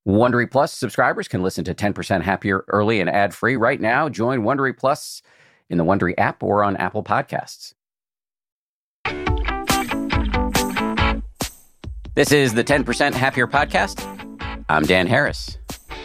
Wondery Plus subscribers can listen to 10% Happier early and ad-free right now. Join Wondery Plus in the Wondery app or on Apple Podcasts. This is the 10% Happier podcast. I'm Dan Harris.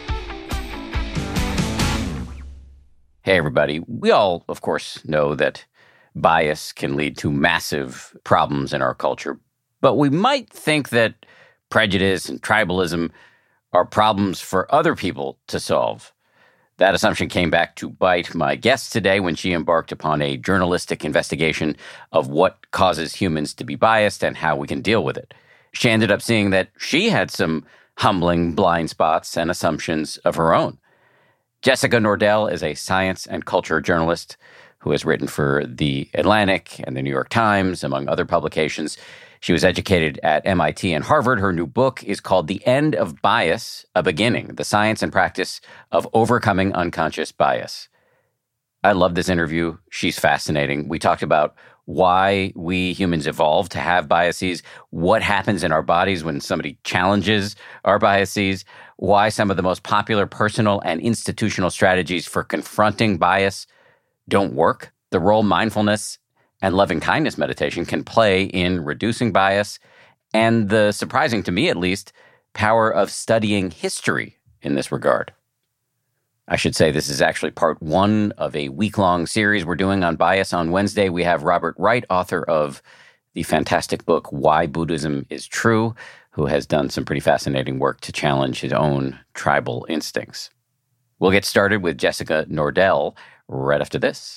Hey, everybody. We all, of course, know that bias can lead to massive problems in our culture, but we might think that prejudice and tribalism are problems for other people to solve. That assumption came back to bite my guest today when she embarked upon a journalistic investigation of what causes humans to be biased and how we can deal with it. She ended up seeing that she had some humbling blind spots and assumptions of her own. Jessica Nordell is a science and culture journalist who has written for The Atlantic and The New York Times, among other publications. She was educated at MIT and Harvard. Her new book is called The End of Bias, A Beginning, The Science and Practice of Overcoming Unconscious Bias. I love this interview. She's fascinating. We talked about why we humans evolved to have biases, what happens in our bodies when somebody challenges our biases, why some of the most popular personal and institutional strategies for confronting bias don't work, the role mindfulness and loving-kindness meditation can play in reducing bias, and the surprising, to me at least, power of studying history in this regard. I should say this is actually part one of a week-long series we're doing on bias. On Wednesday, we have Robert Wright, author of the fantastic book Why Buddhism is True, who has done some pretty fascinating work to challenge his own tribal instincts. We'll get started with Jessica Nordell right after this.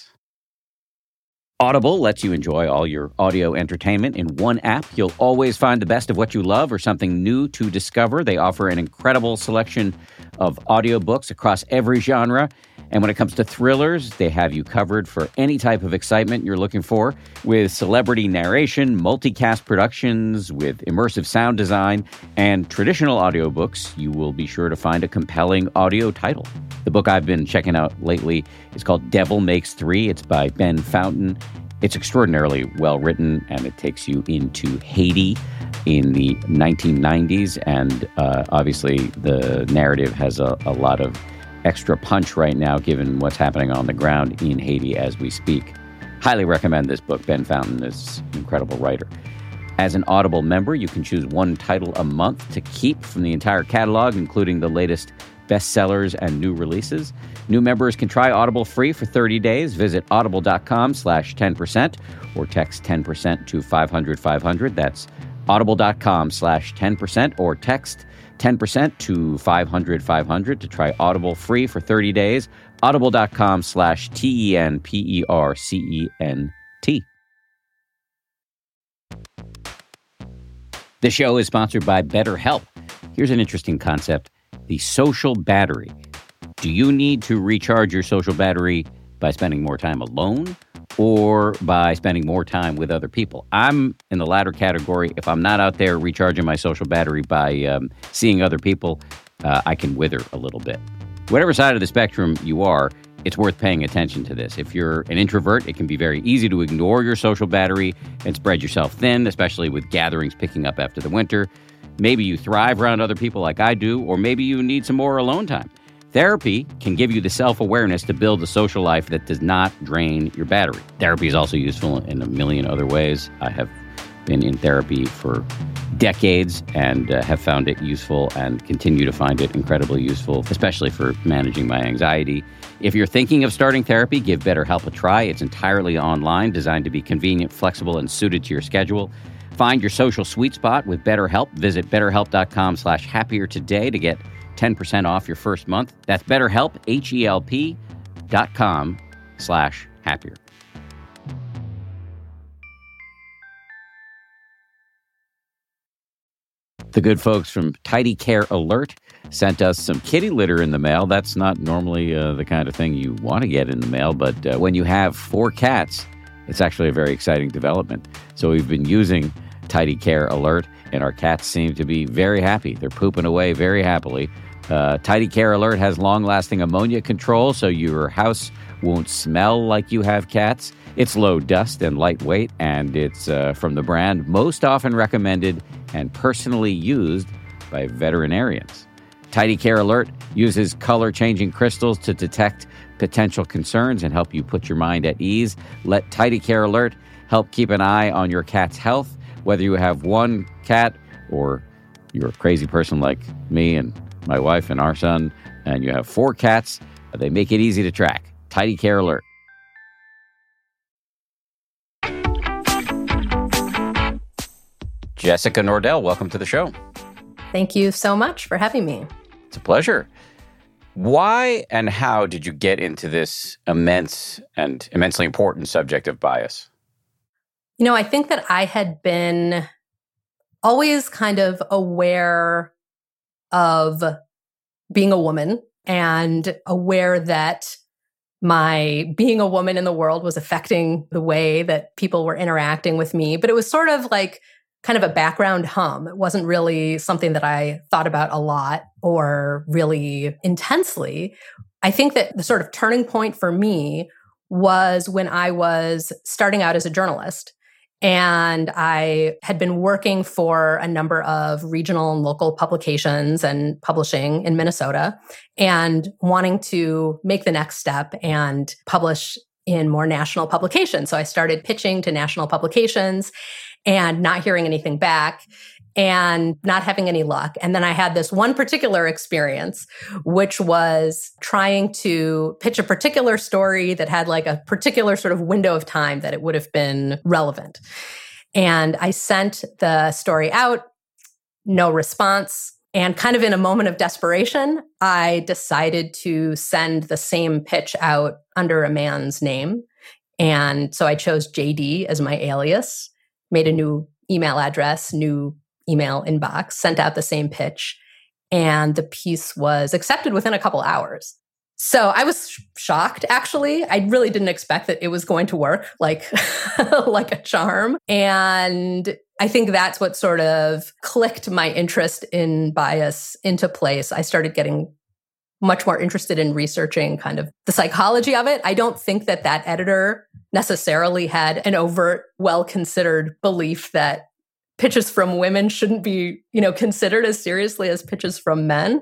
Audible lets you enjoy all your audio entertainment in one app. You'll always find the best of what you love or something new to discover. They offer an incredible selection of audiobooks across every genre. And when it comes to thrillers, they have you covered for any type of excitement you're looking for, with celebrity narration, multicast productions, with immersive sound design, and traditional audiobooks. You will be sure to find a compelling audio title. The book I've been checking out lately is called Devil Makes Three. It's by Ben Fountain. It's extraordinarily well written, and it takes you into Haiti in the 1990s. And obviously, the narrative has a lot of extra punch right now, given what's happening on the ground in Haiti as we speak. Highly recommend this book. Ben Fountain is an incredible writer. As an Audible member, you can choose one title a month to keep from the entire catalog, including the latest bestsellers and new releases. New members can try Audible free for 30 days. Visit audible.com/10% or text 10% to 500-500. That's audible.com/10% or text 10% to 500-500 to try Audible free for 30 days. Audible.com/TENPERCENT. The show is sponsored by BetterHelp. Here's an interesting concept: the social battery. Do you need to recharge your social battery by spending more time alone or by spending more time with other people? I'm in the latter category. If I'm not out there recharging my social battery by seeing other people, I can wither a little bit. Whatever side of the spectrum you are, it's worth paying attention to this. If you're an introvert, it can be very easy to ignore your social battery and spread yourself thin, especially with gatherings picking up after the winter. Maybe you thrive around other people like I do, or maybe you need some more alone time. Therapy can give you the self-awareness to build a social life that does not drain your battery. Therapy is also useful in a million other ways. I have been in therapy for decades and have found it useful and continue to find it incredibly useful, especially for managing my anxiety. If you're thinking of starting therapy, give BetterHelp a try. It's entirely online, designed to be convenient, flexible, and suited to your schedule. Find your social sweet spot with BetterHelp. Visit BetterHelp.com/happier today to get 10% off your first month. That's BetterHelp, HELP.com/happier. The good folks from Tidy Care Alert sent us some kitty litter in the mail. That's not normally the kind of thing you want to get in the mail, but when you have 4 cats, it's actually a very exciting development. So we've been using Tidy Care Alert, and our cats seem to be very happy. They're pooping away very happily. Tidy Care Alert has long-lasting ammonia control, so your house won't smell like you have cats. It's low dust and lightweight, and it's from the brand most often recommended and personally used by veterinarians. Tidy Care Alert uses color-changing crystals to detect potential concerns and help you put your mind at ease. Let Tidy Care Alert help keep an eye on your cat's health, whether you have one cat or you're a crazy person like me and my wife and our son, and you have 4 cats. They make it easy to track. Tidy Care Alert. Jessica Nordell, welcome to the show. Thank you so much for having me. It's a pleasure. Why and how did you get into this immense and immensely important subject of bias? I think that I had been always kind of aware of being a woman and aware that my being a woman in the world was affecting the way that people were interacting with me. But it was sort of like kind of a background hum. It wasn't really something that I thought about a lot or really intensely. I think that the sort of turning point for me was when I was starting out as a journalist. And I had been working for a number of regional and local publications and publishing in Minnesota and wanting to make the next step and publish in more national publications. So I started pitching to national publications and not hearing anything back and not having any luck. And then I had this one particular experience, which was trying to pitch a particular story that had like a particular sort of window of time that it would have been relevant. And I sent the story out, no response. And kind of in a moment of desperation, I decided to send the same pitch out under a man's name. And so I chose JD as my alias, made a new email address, new email inbox, sent out the same pitch, and the piece was accepted within a couple hours. So I was shocked, actually. I really didn't expect that it was going to work like, like a charm. And I think that's what sort of clicked my interest in bias into place. I started getting much more interested in researching kind of the psychology of it. I don't think that that editor necessarily had an overt, well-considered belief that pitches from women shouldn't be, considered as seriously as pitches from men.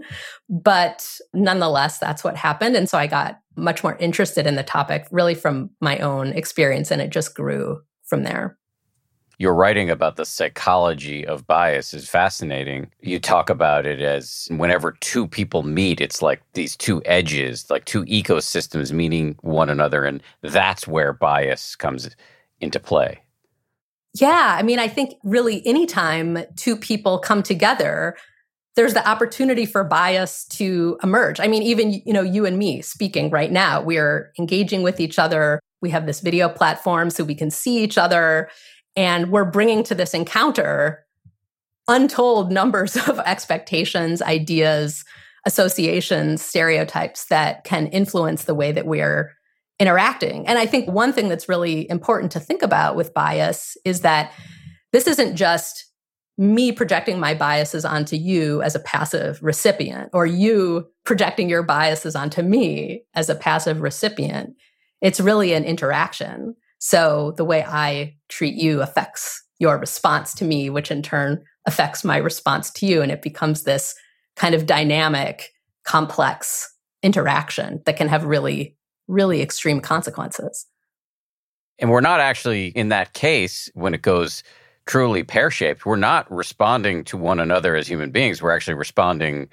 But nonetheless, that's what happened. And so I got much more interested in the topic really from my own experience, and it just grew from there. Your writing about the psychology of bias is fascinating. You talk about it as whenever 2 people meet, it's like these 2 edges, like 2 ecosystems meeting one another. And that's where bias comes into play. Yeah. I mean, I think really anytime 2 people come together, there's the opportunity for bias to emerge. I mean, even, you and me speaking right now, we're engaging with each other. We have this video platform so we can see each other. And we're bringing to this encounter untold numbers of expectations, ideas, associations, stereotypes that can influence the way that we're interacting. And I think one thing that's really important to think about with bias is that this isn't just me projecting my biases onto you as a passive recipient, or you projecting your biases onto me as a passive recipient. It's really an interaction. So the way I treat you affects your response to me, which in turn affects my response to you. And it becomes this kind of dynamic, complex interaction that can have really, really extreme consequences. And we're not actually, in that case, when it goes truly pear-shaped, we're not responding to one another as human beings. We're actually responding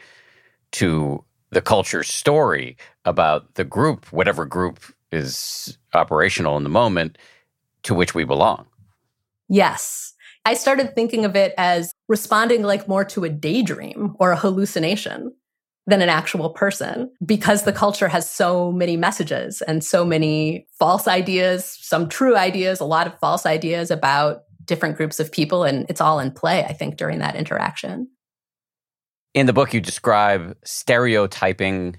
to the culture's story about the group, whatever group is operational in the moment to which we belong. Yes. I started thinking of it as responding like more to a daydream or a hallucination than an actual person, because the culture has so many messages and so many false ideas, some true ideas, a lot of false ideas about different groups of people. And it's all in play, I think, during that interaction. In the book, you describe stereotyping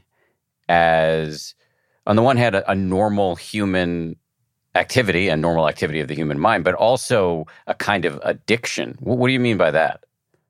as, on the one hand, a normal human activity and normal activity of the human mind, but also a kind of addiction. What do you mean by that?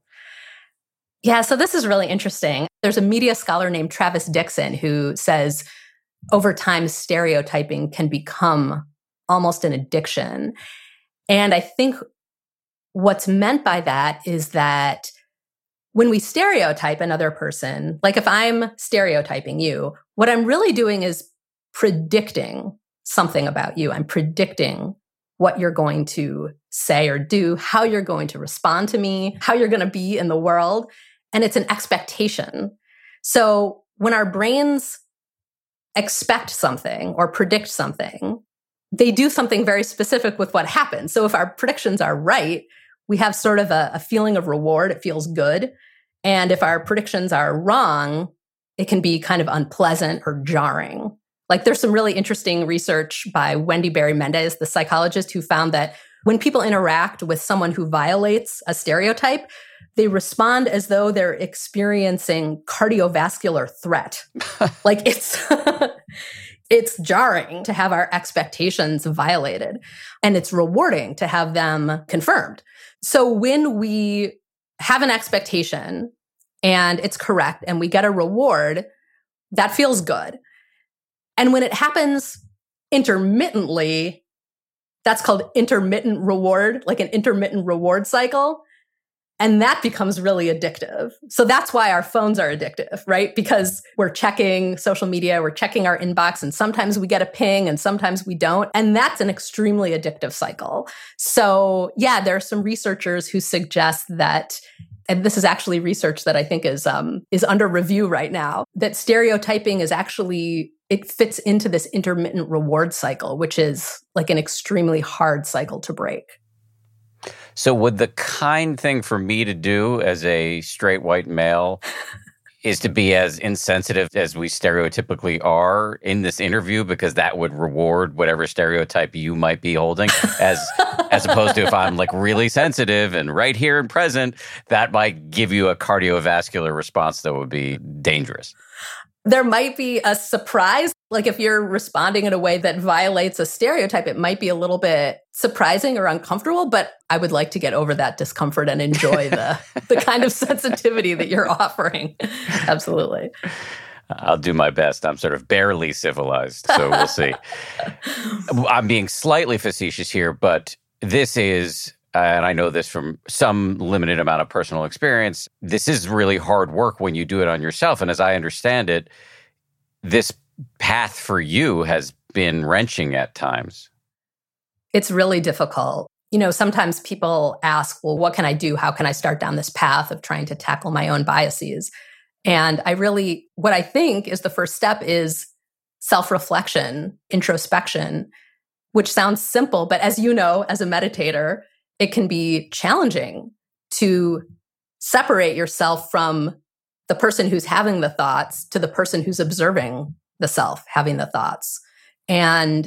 Yeah, so this is really interesting. There's a media scholar named Travis Dixon who says over time, stereotyping can become almost an addiction. And I think what's meant by that is that when we stereotype another person, like if I'm stereotyping you, what I'm really doing is predicting something about you. I'm predicting what you're going to say or do, how you're going to respond to me, how you're going to be in the world. And it's an expectation. So when our brains expect something or predict something, they do something very specific with what happens. So if our predictions are right, we have sort of a feeling of reward. It feels good. And if our predictions are wrong, it can be kind of unpleasant or jarring. Like there's some really interesting research by Wendy Berry Mendez, the psychologist, who found that when people interact with someone who violates a stereotype, they respond as though they're experiencing cardiovascular threat. Like it's jarring to have our expectations violated, and it's rewarding to have them confirmed. So when we have an expectation and it's correct and we get a reward, that feels good. And when it happens intermittently, that's called intermittent reward, like an intermittent reward cycle. And that becomes really addictive. So that's why our phones are addictive, right? Because we're checking social media, we're checking our inbox, and sometimes we get a ping and sometimes we don't. And that's an extremely addictive cycle. So yeah, there are some researchers who suggest that, and this is actually research that I think is under review right now, that stereotyping is actually, it fits into this intermittent reward cycle, which is like an extremely hard cycle to break. So would the kind thing for me to do as a straight white male is to be as insensitive as we stereotypically are in this interview, because that would reward whatever stereotype you might be holding, as opposed to if I'm like really sensitive and right here and present, that might give you a cardiovascular response that would be dangerous. There might be a surprise. Like if you're responding in a way that violates a stereotype, it might be a little bit surprising or uncomfortable, but I would like to get over that discomfort and enjoy the kind of sensitivity that you're offering. Absolutely. I'll do my best. I'm sort of barely civilized, so we'll see. I'm being slightly facetious here, but this is, and I know this from some limited amount of personal experience, this is really hard work when you do it on yourself. And as I understand it, this path for you has been wrenching at times. It's really difficult. You know, sometimes people ask, well, what can I do? How can I start down this path of trying to tackle my own biases? And what I think is the first step is self-reflection, introspection, which sounds simple, but as you know, as a meditator, it can be challenging to separate yourself from the person who's having the thoughts to the person who's observing the self having the thoughts, and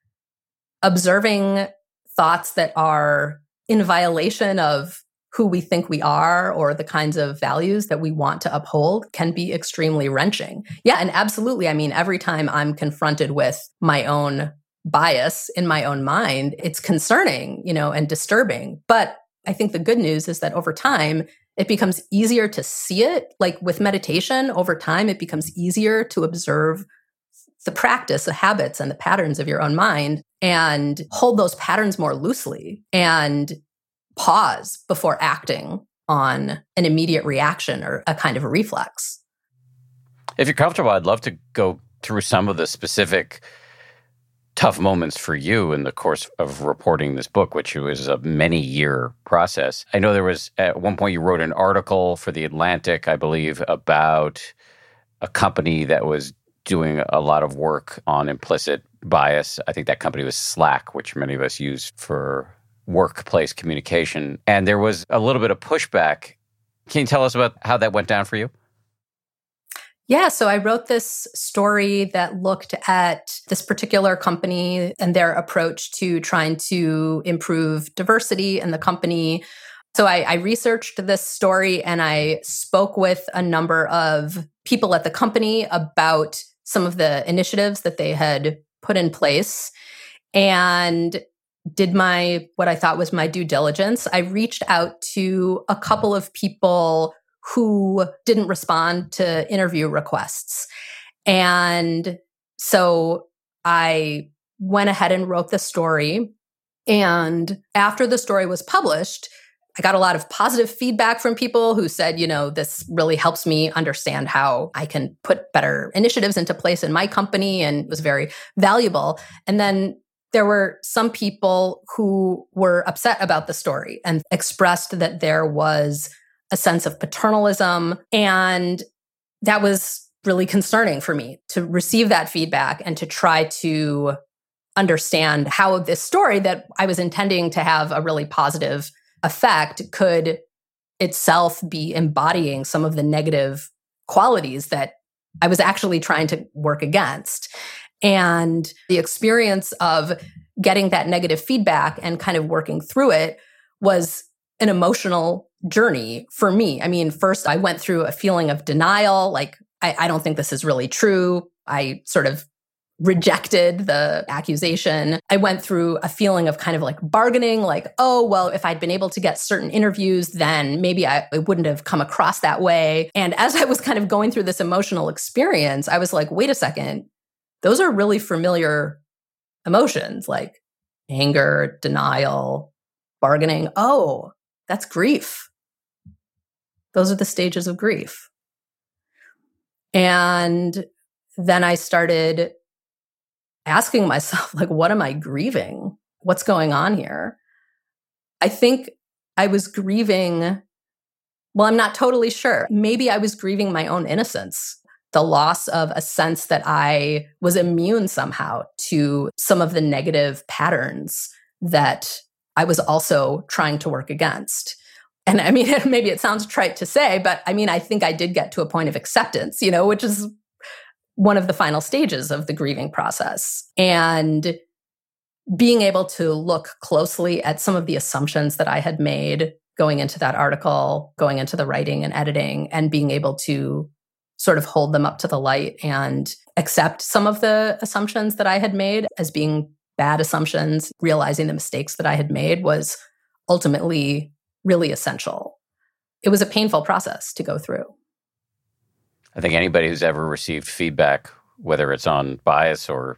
observing thoughts that are in violation of who we think we are or the kinds of values that we want to uphold can be extremely wrenching. Yeah, and absolutely. I mean, every time I'm confronted with my own bias in my own mind, it's concerning, and disturbing. But I think the good news is that over time, it becomes easier to see it. Like with meditation, over time, it becomes easier to observe the practice, the habits, and the patterns of your own mind and hold those patterns more loosely and pause before acting on an immediate reaction or a kind of a reflex. If you're comfortable, I'd love to go through some of the specific tough moments for you in the course of reporting this book, which was a many-year process. I know there was, at one point, you wrote an article for The Atlantic, I believe, about a company that was doing a lot of work on implicit bias. I think that company was Slack, which many of us use for workplace communication. And there was a little bit of pushback. Can you tell us about how that went down for you? Yeah, so I wrote this story that looked at this particular company and their approach to trying to improve diversity in the company. So I researched this story and I spoke with a number of people at the company about some of the initiatives that they had put in place and did what I thought was my due diligence. I reached out to a couple of people who didn't respond to interview requests. And so I went ahead and wrote the story. And after the story was published, I got a lot of positive feedback from people who said, this really helps me understand how I can put better initiatives into place in my company, and it was very valuable. And then there were some people who were upset about the story and expressed that there was a sense of paternalism. And that was really concerning for me to receive that feedback and to try to understand how this story that I was intending to have a really positive effect could itself be embodying some of the negative qualities that I was actually trying to work against. And the experience of getting that negative feedback and kind of working through it was an emotional journey for me. I mean, first I went through a feeling of denial, like, I don't think this is really true. I sort of rejected the accusation. I went through a feeling of kind of like bargaining, like, oh, well, if I'd been able to get certain interviews, then maybe it wouldn't have come across that way. And as I was kind of going through this emotional experience, I was like, wait a second, those are really familiar emotions, like anger, denial, bargaining. Oh, that's grief. Those are the stages of grief. And then I started asking myself, like, what am I grieving? What's going on here? I think I was grieving, well, I'm not totally sure. Maybe I was grieving my own innocence, the loss of a sense that I was immune somehow to some of the negative patterns that I was also trying to work against. And I mean, maybe it sounds trite to say, but I mean, I think I did get to a point of acceptance, which is one of the final stages of the grieving process. And being able to look closely at some of the assumptions that I had made going into that article, going into the writing and editing, and being able to sort of hold them up to the light and accept some of the assumptions that I had made as being bad assumptions, realizing the mistakes that I had made was ultimately really essential. It was a painful process to go through. I think anybody who's ever received feedback, whether it's on bias or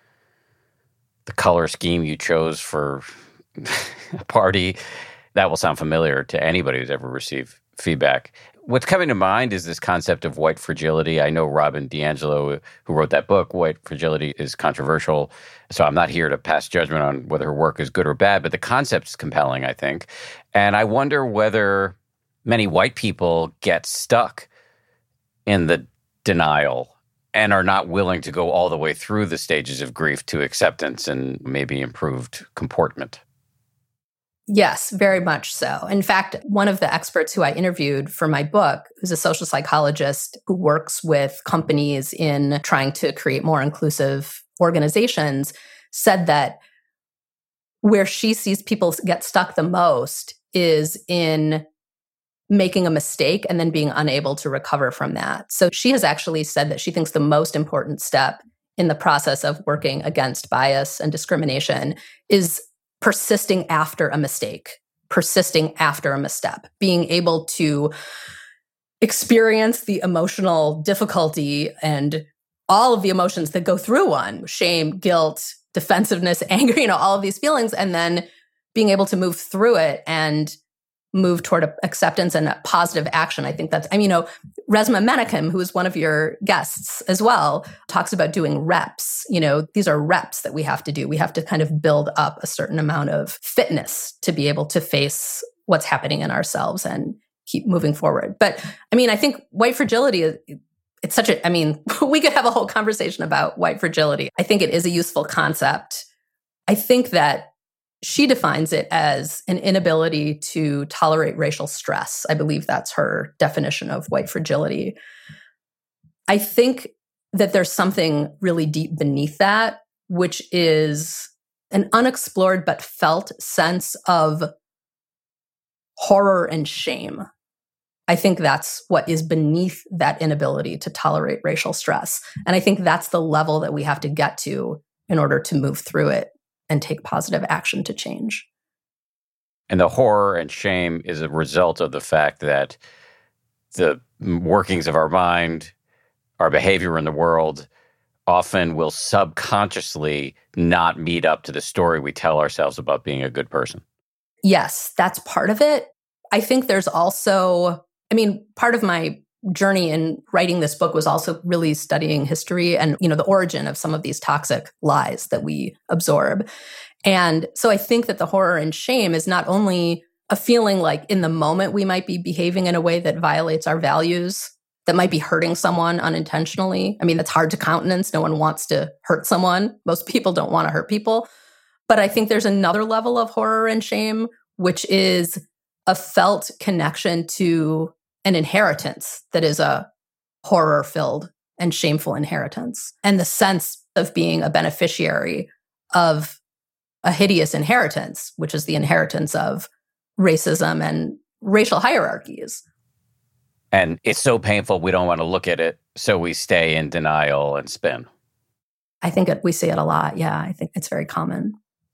the color scheme you chose for a party, that will sound familiar to anybody who's ever received feedback. What's coming to mind is this concept of white fragility. I know Robin DiAngelo, who wrote that book, White Fragility, is controversial. So I'm not here to pass judgment on whether her work is good or bad, but the concept is compelling, I think. And I wonder whether many white people get stuck in the denial and are not willing to go all the way through the stages of grief to acceptance and maybe improved comportment. Yes, very much so. In fact, one of the experts who I interviewed for my book, who's a social psychologist who works with companies in trying to create more inclusive organizations, said that where she sees people get stuck the most is in making a mistake and then being unable to recover from that. So she has actually said that she thinks the most important step in the process of working against bias and discrimination is persisting after a mistake, persisting after a misstep, being able to experience the emotional difficulty and all of the emotions that go through one, shame, guilt, defensiveness, anger, all of these feelings, and then being able to move through it and move toward acceptance and positive action. I think that's, Resmaa Menakem, who is one of your guests as well, talks about doing reps. These are reps that we have to do. We have to kind of build up a certain amount of fitness to be able to face what's happening in ourselves and keep moving forward. But I think white fragility is, it's such we could have a whole conversation about white fragility. I think it is a useful concept. I think that she defines it as an inability to tolerate racial stress. I believe that's her definition of white fragility. I think that there's something really deep beneath that, which is an unexplored but felt sense of horror and shame. I think that's what is beneath that inability to tolerate racial stress. And I think that's the level that we have to get to in order to move through it and take positive action to change. And the horror and shame is a result of the fact that the workings of our mind, our behavior in the world, often will subconsciously not meet up to the story we tell ourselves about being a good person. Yes, that's part of it. I think there's also, part of my journey in writing this book was also really studying history and, the origin of some of these toxic lies that we absorb. And so I think that the horror and shame is not only a feeling like in the moment we might be behaving in a way that violates our values, that might be hurting someone unintentionally. That's hard to countenance. No one wants to hurt someone. Most people don't want to hurt people. But I think there's another level of horror and shame, which is a felt connection to an inheritance that is a horror-filled and shameful inheritance. And the sense of being a beneficiary of a hideous inheritance, which is the inheritance of racism and racial hierarchies. And it's so painful, we don't want to look at it, so we stay in denial and spin. I think we see it a lot. Yeah, I think it's very common.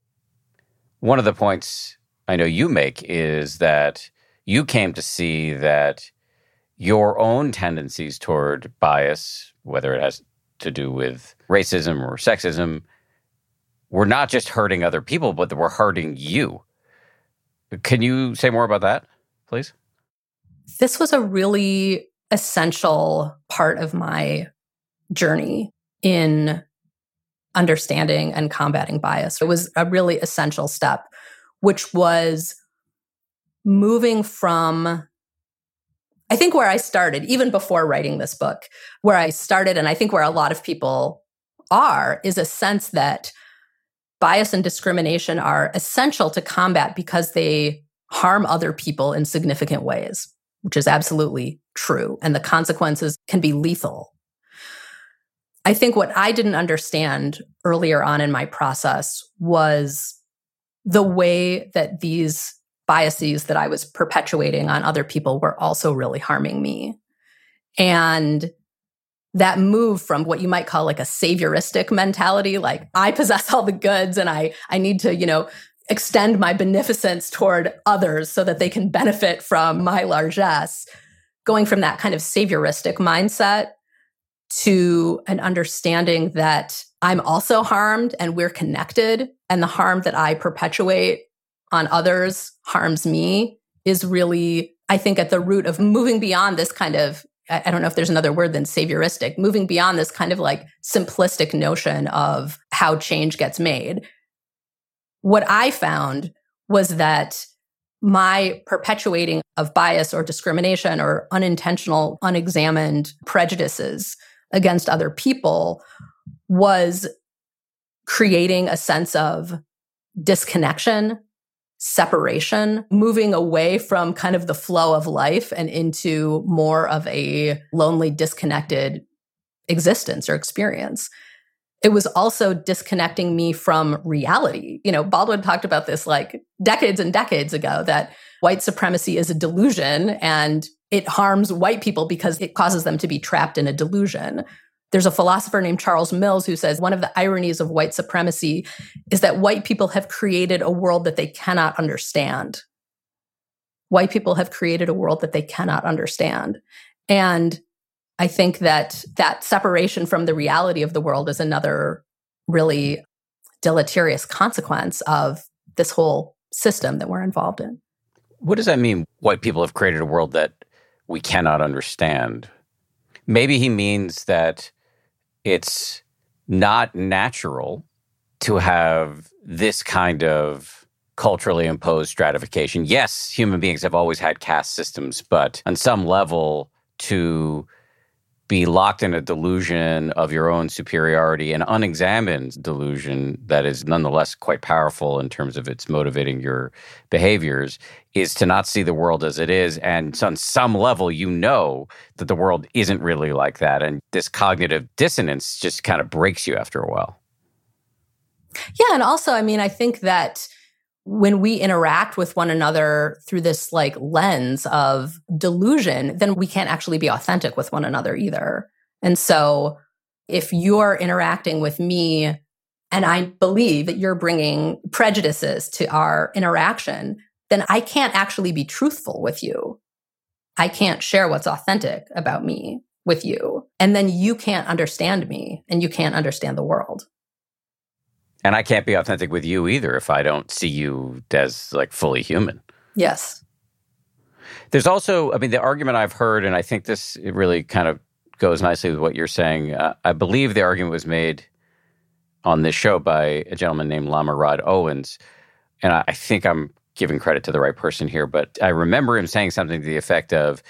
One of the points I know you make is that you came to see that your own tendencies toward bias, whether it has to do with racism or sexism, were not just hurting other people, but they were hurting you. Can you say more about that, please? This was a really essential part of my journey in understanding and combating bias. It was a really essential step, which was moving from, I think where I started, even before writing this book, where I started, and I think where a lot of people are, is a sense that bias and discrimination are essential to combat because they harm other people in significant ways, which is absolutely true. And the consequences can be lethal. I think what I didn't understand earlier on in my process was the way that these biases that I was perpetuating on other people were also really harming me. And that move from what you might call like a savioristic mentality, like I possess all the goods and I need to, extend my beneficence toward others so that they can benefit from my largesse, going from that kind of savioristic mindset to an understanding that I'm also harmed and we're connected, and the harm that I perpetuate on others harms me, is really, I think, at the root of moving beyond this kind of, I don't know if there's another word than savioristic, moving beyond this kind of like simplistic notion of how change gets made. What I found was that my perpetuating of bias or discrimination or unintentional, unexamined prejudices against other people was creating a sense of disconnection, separation, moving away from kind of the flow of life and into more of a lonely, disconnected existence or experience. It was also disconnecting me from reality. Baldwin talked about this like decades and decades ago, that white supremacy is a delusion and it harms white people because it causes them to be trapped in a delusion. There's a philosopher named Charles Mills who says one of the ironies of white supremacy is that white people have created a world that they cannot understand. White people have created a world that they cannot understand. And I think that separation from the reality of the world is another really deleterious consequence of this whole system that we're involved in. What does that mean? White people have created a world that we cannot understand. Maybe he means that it's not natural to have this kind of culturally imposed stratification. Yes, human beings have always had caste systems, but on some level, to be locked in a delusion of your own superiority, an unexamined delusion that is nonetheless quite powerful in terms of its motivating your behaviors, is to not see the world as it is. And on some level, that the world isn't really like that. And this cognitive dissonance just kind of breaks you after a while. Yeah. And also, I think that when we interact with one another through this like lens of delusion, then we can't actually be authentic with one another either. And so if you're interacting with me and I believe that you're bringing prejudices to our interaction, then I can't actually be truthful with you. I can't share what's authentic about me with you. And then you can't understand me and you can't understand the world. And I can't be authentic with you either if I don't see you as like fully human. Yes. There's also, I mean, the argument I've heard, and I think it really kind of goes nicely with what you're saying. I believe the argument was made on this show by a gentleman named Lama Rod Owens. And I think I'm giving credit to the right person here, but I remember him saying something to the effect of,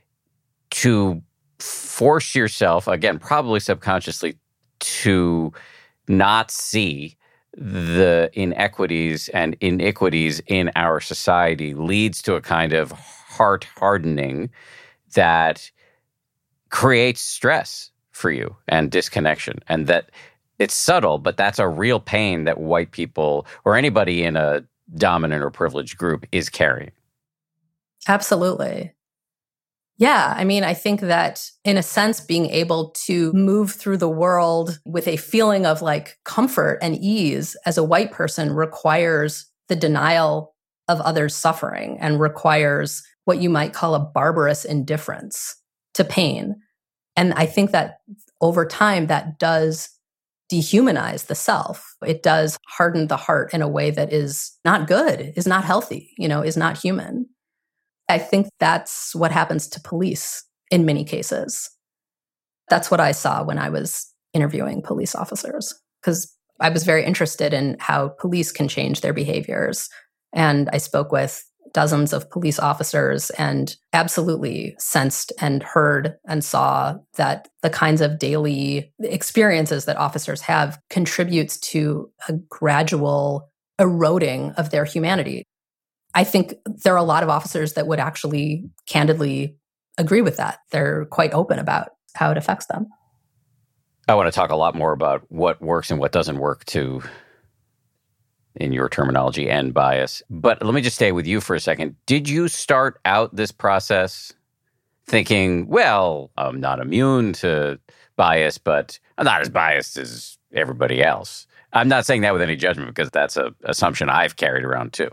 to force yourself, again, probably subconsciously, to not see the inequities and iniquities in our society leads to a kind of heart hardening that creates stress for you and disconnection. And that it's subtle, but that's a real pain that white people or anybody in a dominant or privileged group is carrying. Absolutely. Yeah, I mean, I think that in a sense, being able to move through the world with a feeling of like comfort and ease as a white person requires the denial of others' suffering and requires what you might call a barbarous indifference to pain. And I think that over time, that does dehumanize the self. It does harden the heart in a way that is not good, is not healthy, is not human. I think that's what happens to police in many cases. That's what I saw when I was interviewing police officers, because I was very interested in how police can change their behaviors. And I spoke with dozens of police officers and absolutely sensed and heard and saw that the kinds of daily experiences that officers have contributes to a gradual eroding of their humanity. I think there are a lot of officers that would actually candidly agree with that. They're quite open about how it affects them. I want to talk a lot more about what works and what doesn't work to, in your terminology, end bias. But let me just stay with you for a second. Did you start out this process thinking, well, I'm not immune to bias, but I'm not as biased as everybody else? I'm not saying that with any judgment because that's an assumption I've carried around too.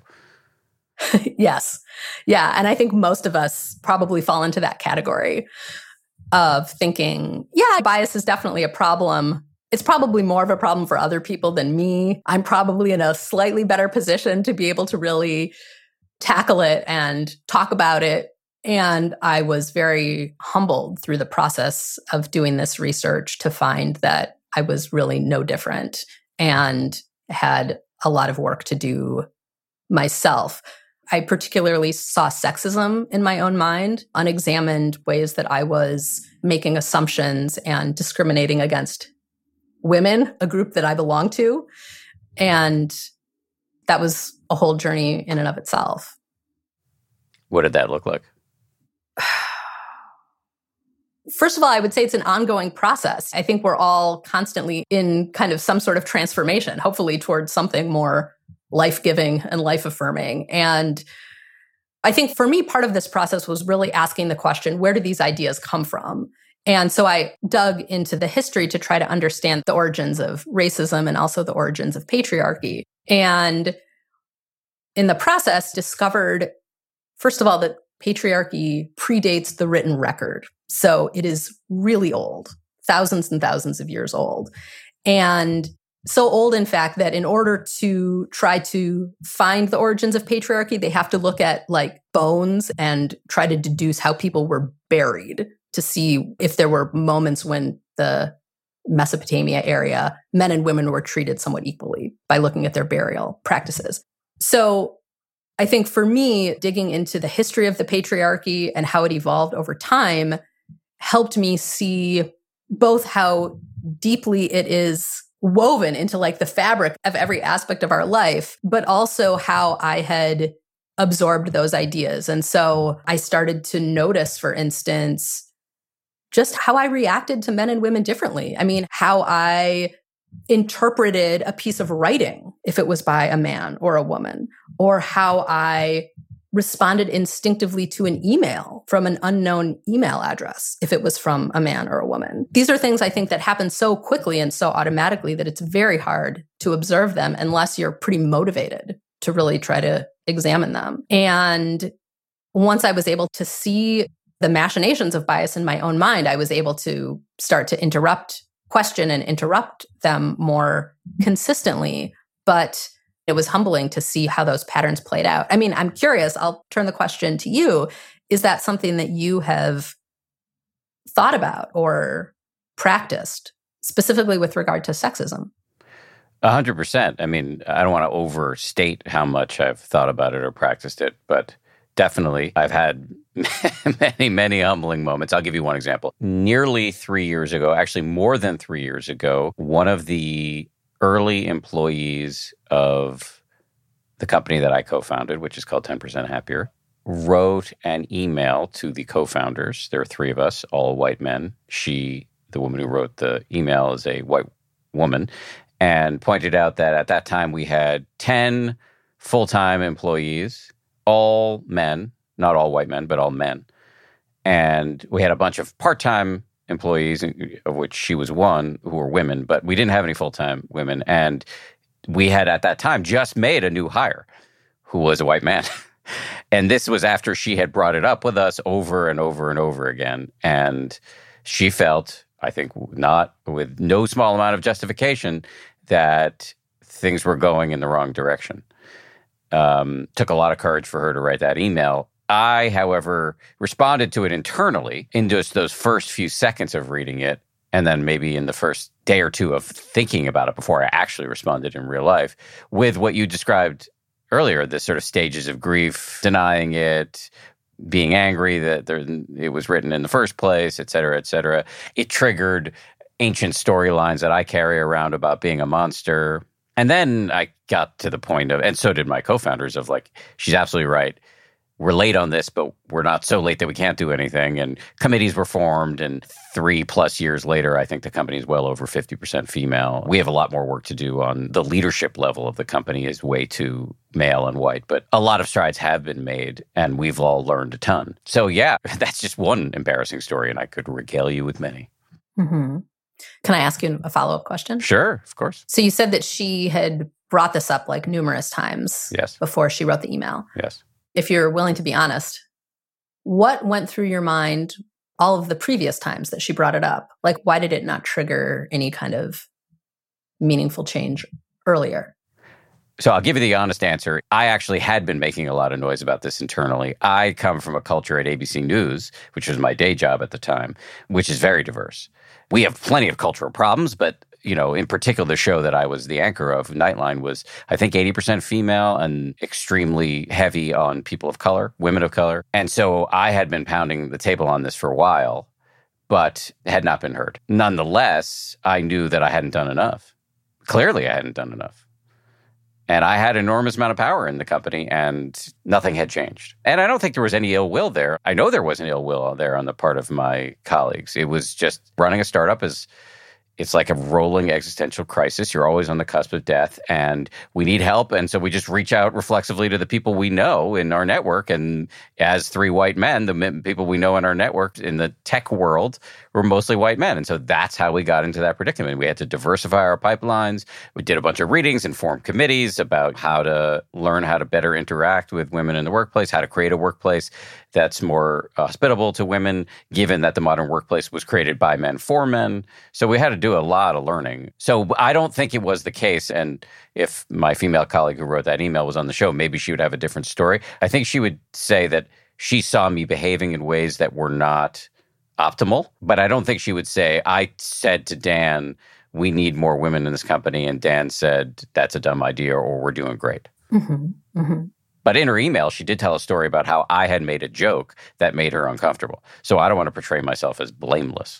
Yes. Yeah. And I think most of us probably fall into that category of thinking, yeah, bias is definitely a problem. It's probably more of a problem for other people than me. I'm probably in a slightly better position to be able to really tackle it and talk about it. And I was very humbled through the process of doing this research to find that I was really no different and had a lot of work to do myself. I particularly saw sexism in my own mind, unexamined ways that I was making assumptions and discriminating against women, a group that I belong to. And that was a whole journey in and of itself. What did that look like? First of all, I would say it's an ongoing process. I think we're all constantly in kind of some sort of transformation, hopefully towards something more life-giving and life-affirming. And I think for me, part of this process was really asking the question, where do these ideas come from? And so I dug into the history to try to understand the origins of racism and also the origins of patriarchy. And in the process, discovered, first of all, that patriarchy predates the written record. So it is really old, thousands and thousands of years old. And so old, in fact, that in order to try to find the origins of patriarchy, they have to look at like bones and try to deduce how people were buried to see if there were moments when the Mesopotamia area, men and women were treated somewhat equally by looking at their burial practices. So I think for me, digging into the history of the patriarchy and how it evolved over time helped me see both how deeply it is woven into like the fabric of every aspect of our life, but also how I had absorbed those ideas. And so I started to notice, for instance, just how I reacted to men and women differently. I mean, how I interpreted a piece of writing, if it was by a man or a woman, or how I responded instinctively to an email from an unknown email address, if it was from a man or a woman. These are things I think that happen so quickly and so automatically that it's very hard to observe them unless you're pretty motivated to really try to examine them. And once I was able to see the machinations of bias in my own mind, I was able to start to question and interrupt them more consistently. But It was humbling to see how those patterns played out. I mean, I'm curious, I'll turn the question to you. Is that something that you have thought about or practiced, specifically with regard to sexism? 100%. I mean, I don't want to overstate how much I've thought about it or practiced it, but definitely I've had many, many humbling moments. I'll give you one example. Nearly 3 years ago, actually more than 3 years ago, one of the early employees of the company that I co-founded, which is called 10% Happier, wrote an email to the co-founders. There are three of us, all white men. She, the woman who wrote the email, is a white woman, and pointed out that at that time we had 10 full-time employees, all men, not all white men, but all men. And we had a bunch of part-time employees, of which she was one, who were women, but we didn't have any full-time women. And we had at that time just made a new hire who was a white man. And this was after she had brought it up with us over and over and over again. And she felt, I think not with no small amount of justification, that things were going in the wrong direction. Took a lot of courage for her to write that email. I, however, responded to it internally in just those first few seconds of reading it, and then maybe in the first day or two of thinking about it before I actually responded in real life, with what you described earlier, the sort of stages of grief, denying it, being angry that it was written in the first place, et cetera, et cetera. It triggered ancient storylines that I carry around about being a monster. And then I got to the point of, and so did my co-founders, of like, she's absolutely right. We're late on this, but we're not so late that we can't do anything. And committees were formed, and 3+ years later, I think the company is well over 50% female. We have a lot more work to do on the leadership level of the company, is way too male and white. But a lot of strides have been made, and we've all learned a ton. So yeah, that's just one embarrassing story, and I could regale you with many. Mm-hmm. Can I ask you a follow-up question? Sure, of course. So you said that she had brought this up like numerous times before she wrote the email. Yes. If you're willing to be honest, what went through your mind all of the previous times that she brought it up? Like, why did it not trigger any kind of meaningful change earlier? So I'll give you the honest answer. I actually had been making a lot of noise about this internally. I come from a culture at ABC News, which was my day job at the time, which is very diverse. We have plenty of cultural problems, but in particular, the show that I was the anchor of, Nightline, was, I think, 80% female and extremely heavy on people of color, women of color. And so I had been pounding the table on this for a while, but had not been heard. Nonetheless, I knew that I hadn't done enough. Clearly, I hadn't done enough. And I had an enormous amount of power in the company, and nothing had changed. And I don't think there was any ill will there. I know there wasn't ill will there on the part of my colleagues. It was just, running a startup it's like a rolling existential crisis. You're always on the cusp of death, and we need help. And so we just reach out reflexively to the people we know in our network. And as three white men, the people we know in our network in the tech world were mostly white men. And so that's how we got into that predicament. We had to diversify our pipelines. We did a bunch of readings and formed committees about how to learn how to better interact with women in the workplace, how to create a workplace that's more hospitable to women, given that the modern workplace was created by men for men. So we had to do a lot of learning. So I don't think it was the case. And if my female colleague who wrote that email was on the show, maybe she would have a different story. I think she would say that she saw me behaving in ways that were not optimal. But I don't think she would say, I said to Dan, we need more women in this company, and Dan said, that's a dumb idea, or we're doing great. Mm-hmm. Mm-hmm. But in her email, she did tell a story about how I had made a joke that made her uncomfortable. So I don't want to portray myself as blameless.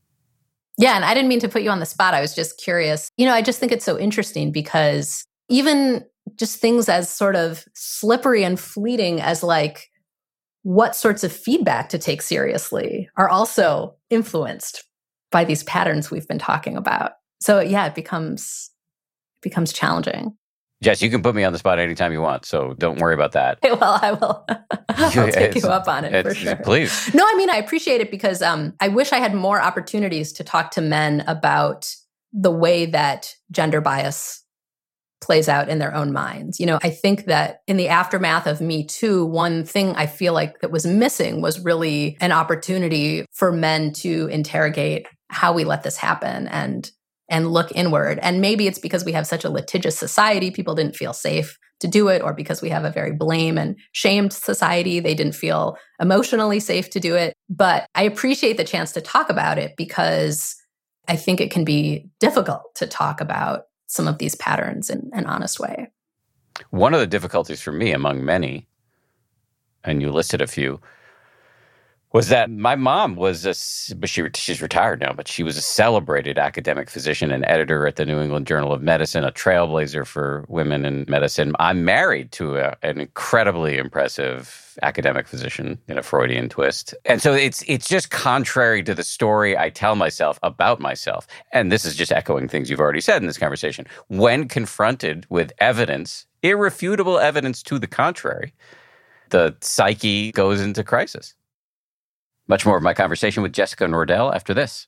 Yeah, and I didn't mean to put you on the spot. I was just curious. I just think it's so interesting because even just things as sort of slippery and fleeting as like what sorts of feedback to take seriously are also influenced by these patterns we've been talking about. So yeah, it becomes challenging. Jess, you can put me on the spot anytime you want, so don't worry about that. Well, I will. I'll take you up on it for sure. Please. No, I mean, I appreciate it because I wish I had more opportunities to talk to men about the way that gender bias plays out in their own minds. I think that in the aftermath of Me Too, one thing I feel like that was missing was really an opportunity for men to interrogate how we let this happen and and look inward. And maybe it's because we have such a litigious society, people didn't feel safe to do it, or because we have a very blame and shamed society, they didn't feel emotionally safe to do it. But I appreciate the chance to talk about it because I think it can be difficult to talk about some of these patterns in an honest way. One of the difficulties for me, among many, and you listed a few, was that my mom was she's retired now, but she was a celebrated academic physician and editor at the New England Journal of Medicine, a trailblazer for women in medicine. I'm married to an incredibly impressive academic physician in a Freudian twist. And so it's just contrary to the story I tell myself about myself. And this is just echoing things you've already said in this conversation. When confronted with evidence, irrefutable evidence to the contrary, the psyche goes into crisis. Much more of my conversation with Jessica Nordell after this.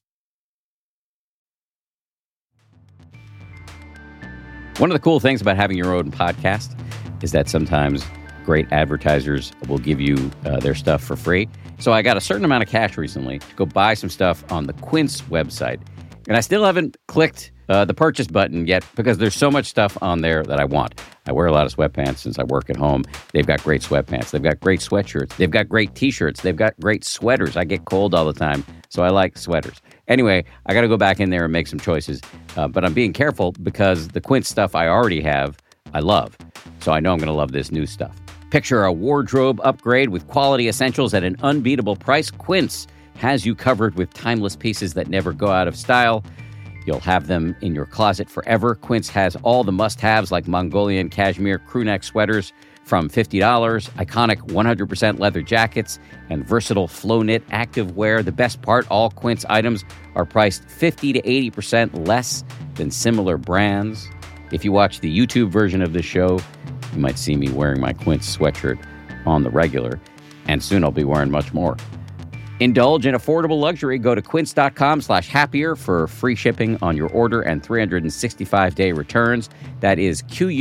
One of the cool things about having your own podcast is that sometimes great advertisers will give you their stuff for free. So I got a certain amount of cash recently to go buy some stuff on the Quince website. And I still haven't clicked the purchase button yet because there's so much stuff on there that I want. I wear a lot of sweatpants since I work at home. They've got great sweatpants. They've got great sweatshirts. They've got great T-shirts. They've got great sweaters. I get cold all the time, so I like sweaters. Anyway, I got to go back in there and make some choices. But I'm being careful because the Quince stuff I already have, I love. So I know I'm going to love this new stuff. Picture a wardrobe upgrade with quality essentials at an unbeatable price. Quince has you covered with timeless pieces that never go out of style. You'll have them in your closet forever. Quince has all the must-haves like Mongolian cashmere crewneck sweaters from $50, iconic 100% leather jackets, and versatile flow-knit activewear. The best part, all Quince items are priced 50 to 80% less than similar brands. If you watch the YouTube version of this show, you might see me wearing my Quince sweatshirt on the regular, and soon I'll be wearing much more. Indulge in affordable luxury. Go to quince.com/happier for free shipping on your order and 365-day returns. That is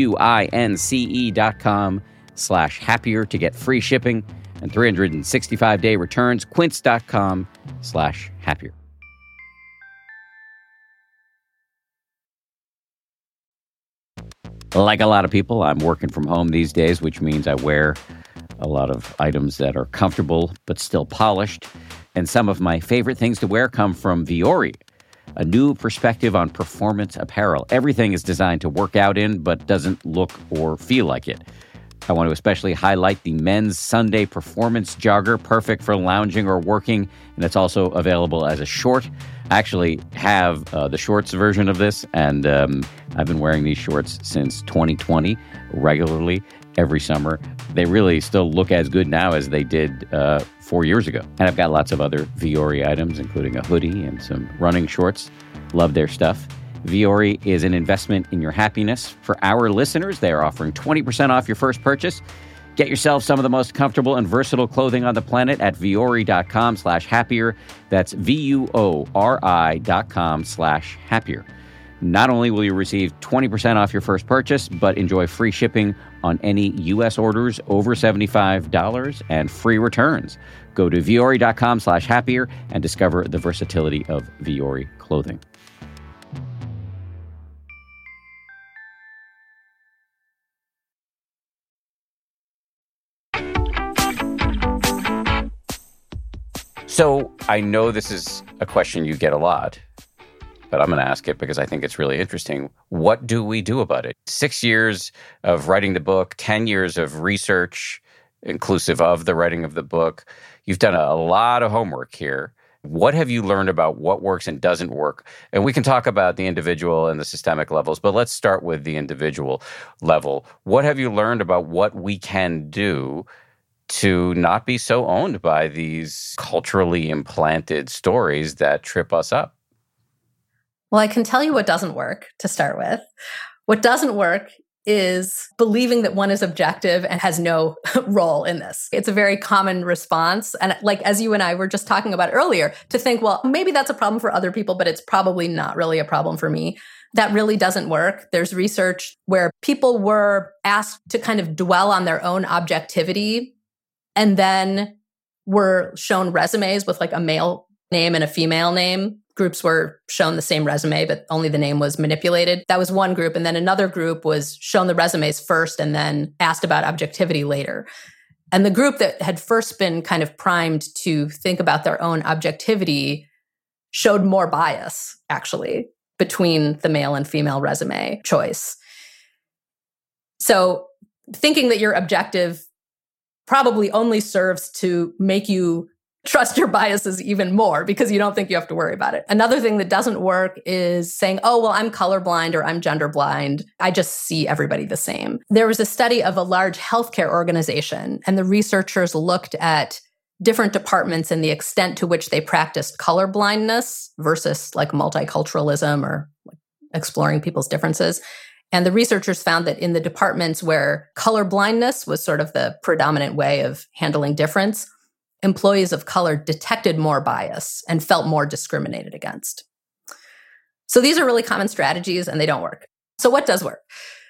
QUINCE.com/happier to get free shipping and 365-day returns. Quince.com/happier. Like a lot of people, I'm working from home these days, which means I wear a lot of items that are comfortable but still polished. And some of my favorite things to wear come from Vuori, a new perspective on performance apparel. Everything is designed to work out in but doesn't look or feel like it. I want to especially highlight the men's Sunday performance jogger, perfect for lounging or working, and it's also available as a short. I actually have the shorts version of this, and I've been wearing these shorts since 2020 regularly every summer. They really still look as good now as they did 4 years ago. And I've got lots of other Vuori items, including a hoodie and some running shorts. Love their stuff. Vuori is an investment in your happiness. For our listeners, they are offering 20% off your first purchase. Get yourself some of the most comfortable and versatile clothing on the planet at vuori.com/happier. That's VUORI.com/happier. Not only will you receive 20% off your first purchase, but enjoy free shipping on any U.S. orders over $75 and free returns. Go to vuori.com/happier and discover the versatility of Vuori clothing. So I know this is a question you get a lot, but I'm going to ask it because I think it's really interesting. What do we do about it? 6 years of writing the book, 10 years of research, inclusive of the writing of the book. You've done a lot of homework here. What have you learned about what works and doesn't work? And we can talk about the individual and the systemic levels, but let's start with the individual level. What have you learned about what we can do to not be so owned by these culturally implanted stories that trip us up? Well, I can tell you what doesn't work to start with. What doesn't work is believing that one is objective and has no role in this. It's a very common response. And like, as you and I were just talking about earlier, to think, well, maybe that's a problem for other people, but it's probably not really a problem for me. That really doesn't work. There's research where people were asked to kind of dwell on their own objectivity and then were shown resumes with like a male name and a female name. groups were shown the same resume, but only the name was manipulated. That was one group. And then another group was shown the resumes first and then asked about objectivity later. And the group that had first been kind of primed to think about their own objectivity showed more bias, actually, between the male and female resume choice. So thinking that you're objective probably only serves to make you trust your biases even more because you don't think you have to worry about it. Another thing that doesn't work is saying, oh, well, I'm colorblind or I'm gender blind. I just see everybody the same. There was a study of a large healthcare organization, and the researchers looked at different departments and the extent to which they practiced colorblindness versus like multiculturalism or exploring people's differences. And the researchers found that in the departments where colorblindness was sort of the predominant way of handling difference, employees of color detected more bias and felt more discriminated against. So these are really common strategies and they don't work. So what does work?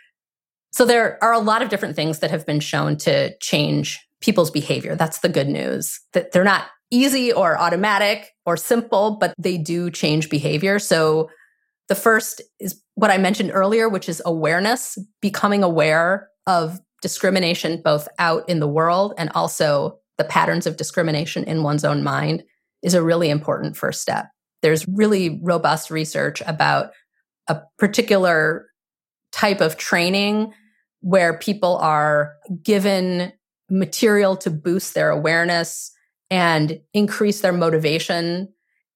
So there are a lot of different things that have been shown to change people's behavior. That's the good news. That they're not easy or automatic or simple, but they do change behavior. So the first is what I mentioned earlier, which is awareness, becoming aware of discrimination both out in the world and also the patterns of discrimination in one's own mind is a really important first step. There's really robust research about a particular type of training where people are given material to boost their awareness and increase their motivation,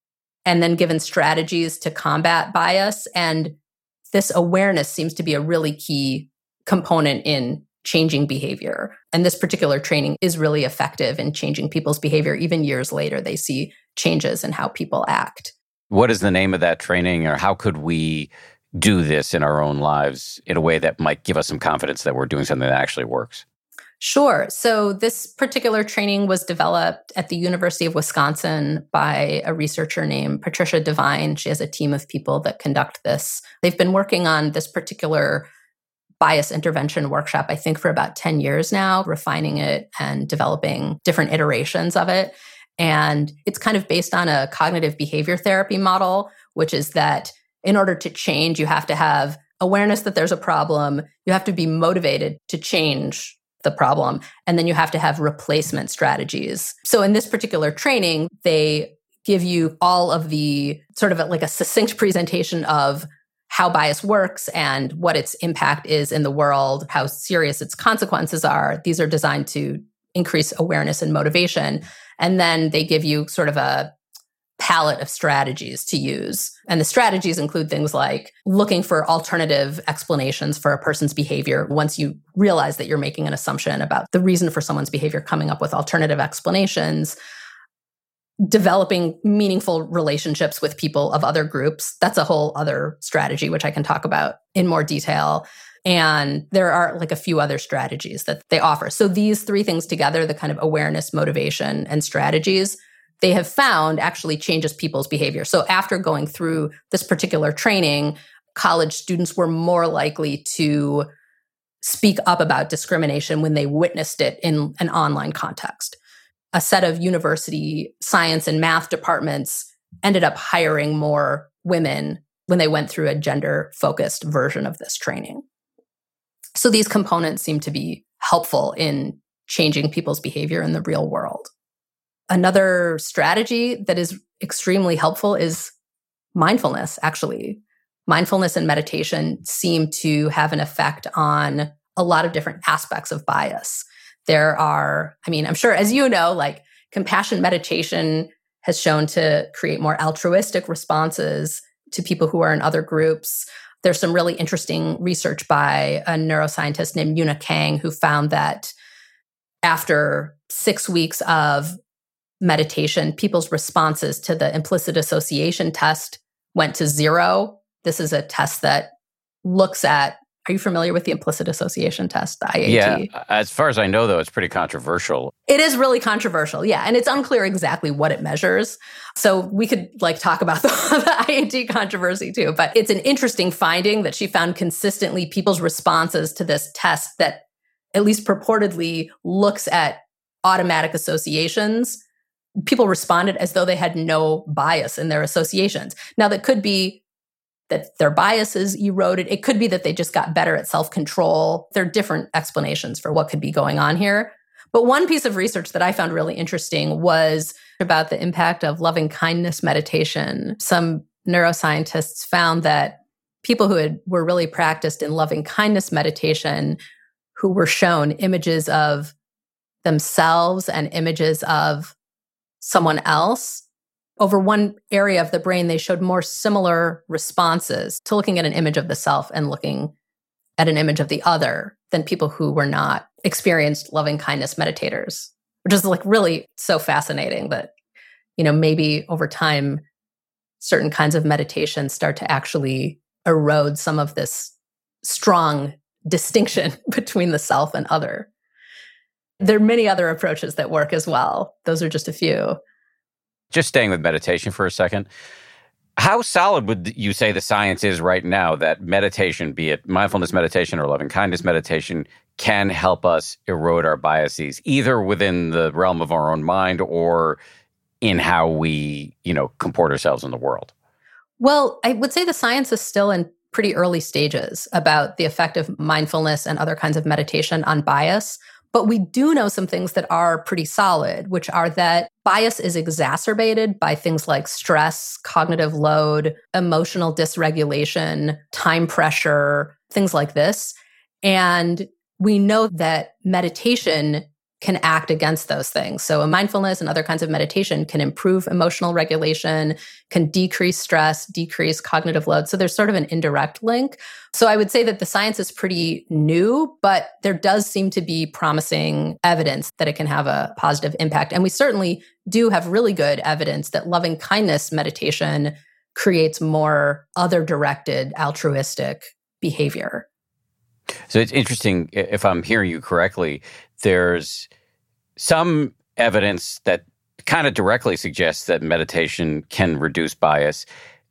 and then given strategies to combat bias. And this awareness seems to be a really key component in changing behavior. And this particular training is really effective in changing people's behavior. Even years later, they see changes in how people act. What is the name of that training, or how could we do this in our own lives in a way that might give us some confidence that we're doing something that actually works? Sure. So this particular training was developed at the University of Wisconsin by a researcher named Patricia Devine. She has a team of people that conduct this. They've been working on this particular bias intervention workshop, I think, for about 10 years now, refining it and developing different iterations of it. And it's kind of based on a cognitive behavior therapy model, which is that in order to change, you have to have awareness that there's a problem. You have to be motivated to change the problem. And then you have to have replacement strategies. So in this particular training, they give you all of the sort of like a succinct presentation of how bias works and what its impact is in the world, how serious its consequences are. These are designed to increase awareness and motivation. And then they give you sort of a palette of strategies to use. And the strategies include things like looking for alternative explanations for a person's behavior. Once you realize that you're making an assumption about the reason for someone's behavior, coming up with alternative explanations, developing meaningful relationships with people of other groups. That's a whole other strategy, which I can talk about in more detail. And there are like a few other strategies that they offer. So these three things together, the kind of awareness, motivation, and strategies, they have found actually changes people's behavior. So after going through this particular training, college students were more likely to speak up about discrimination when they witnessed it in an online context. A set of university science and math departments ended up hiring more women when they went through a gender-focused version of this training. So these components seem to be helpful in changing people's behavior in the real world. Another strategy that is extremely helpful is mindfulness, actually. Mindfulness and meditation seem to have an effect on a lot of different aspects of bias. There are, I'm sure, as you know, like compassion meditation has shown to create more altruistic responses to people who are in other groups. There's some really interesting research by a neuroscientist named Yuna Kang who found that after 6 weeks of meditation, people's responses to the implicit association test went to 0. This is a test that looks at, are you familiar with the implicit association test, the IAT? Yeah, as far as I know, though, it's pretty controversial. It is really controversial, yeah. And it's unclear exactly what it measures. So we could talk about the IAT controversy too. But it's an interesting finding that she found consistently people's responses to this test that at least purportedly looks at automatic associations people responded as though they had no bias in their associations. Now, that could be that their biases eroded. It could be that they just got better at self-control. There are different explanations for what could be going on here. But one piece of research that I found really interesting was about the impact of loving kindness meditation. Some neuroscientists found that people who were really practiced in loving kindness meditation, who were shown images of themselves and images of someone else, over one area of the brain, they showed more similar responses to looking at an image of the self and looking at an image of the other than people who were not experienced loving kindness meditators, which is like really so fascinating that, maybe over time, certain kinds of meditation start to actually erode some of this strong distinction between the self and other. There are many other approaches that work as well. Those are just a few. Just staying with meditation for a second, how solid would you say the science is right now that meditation, be it mindfulness meditation or loving kindness meditation, can help us erode our biases, either within the realm of our own mind or in how we, comport ourselves in the world? Well, I would say the science is still in pretty early stages about the effect of mindfulness and other kinds of meditation on bias. But we do know some things that are pretty solid, which are that bias is exacerbated by things like stress, cognitive load, emotional dysregulation, time pressure, things like this. And we know that meditation can act against those things. So mindfulness and other kinds of meditation can improve emotional regulation, can decrease stress, decrease cognitive load. So there's sort of an indirect link. So I would say that the science is pretty new, but there does seem to be promising evidence that it can have a positive impact. And we certainly do have really good evidence that loving kindness meditation creates more other-directed, altruistic behavior. So it's interesting, if I'm hearing you correctly, there's some evidence that kind of directly suggests that meditation can reduce bias,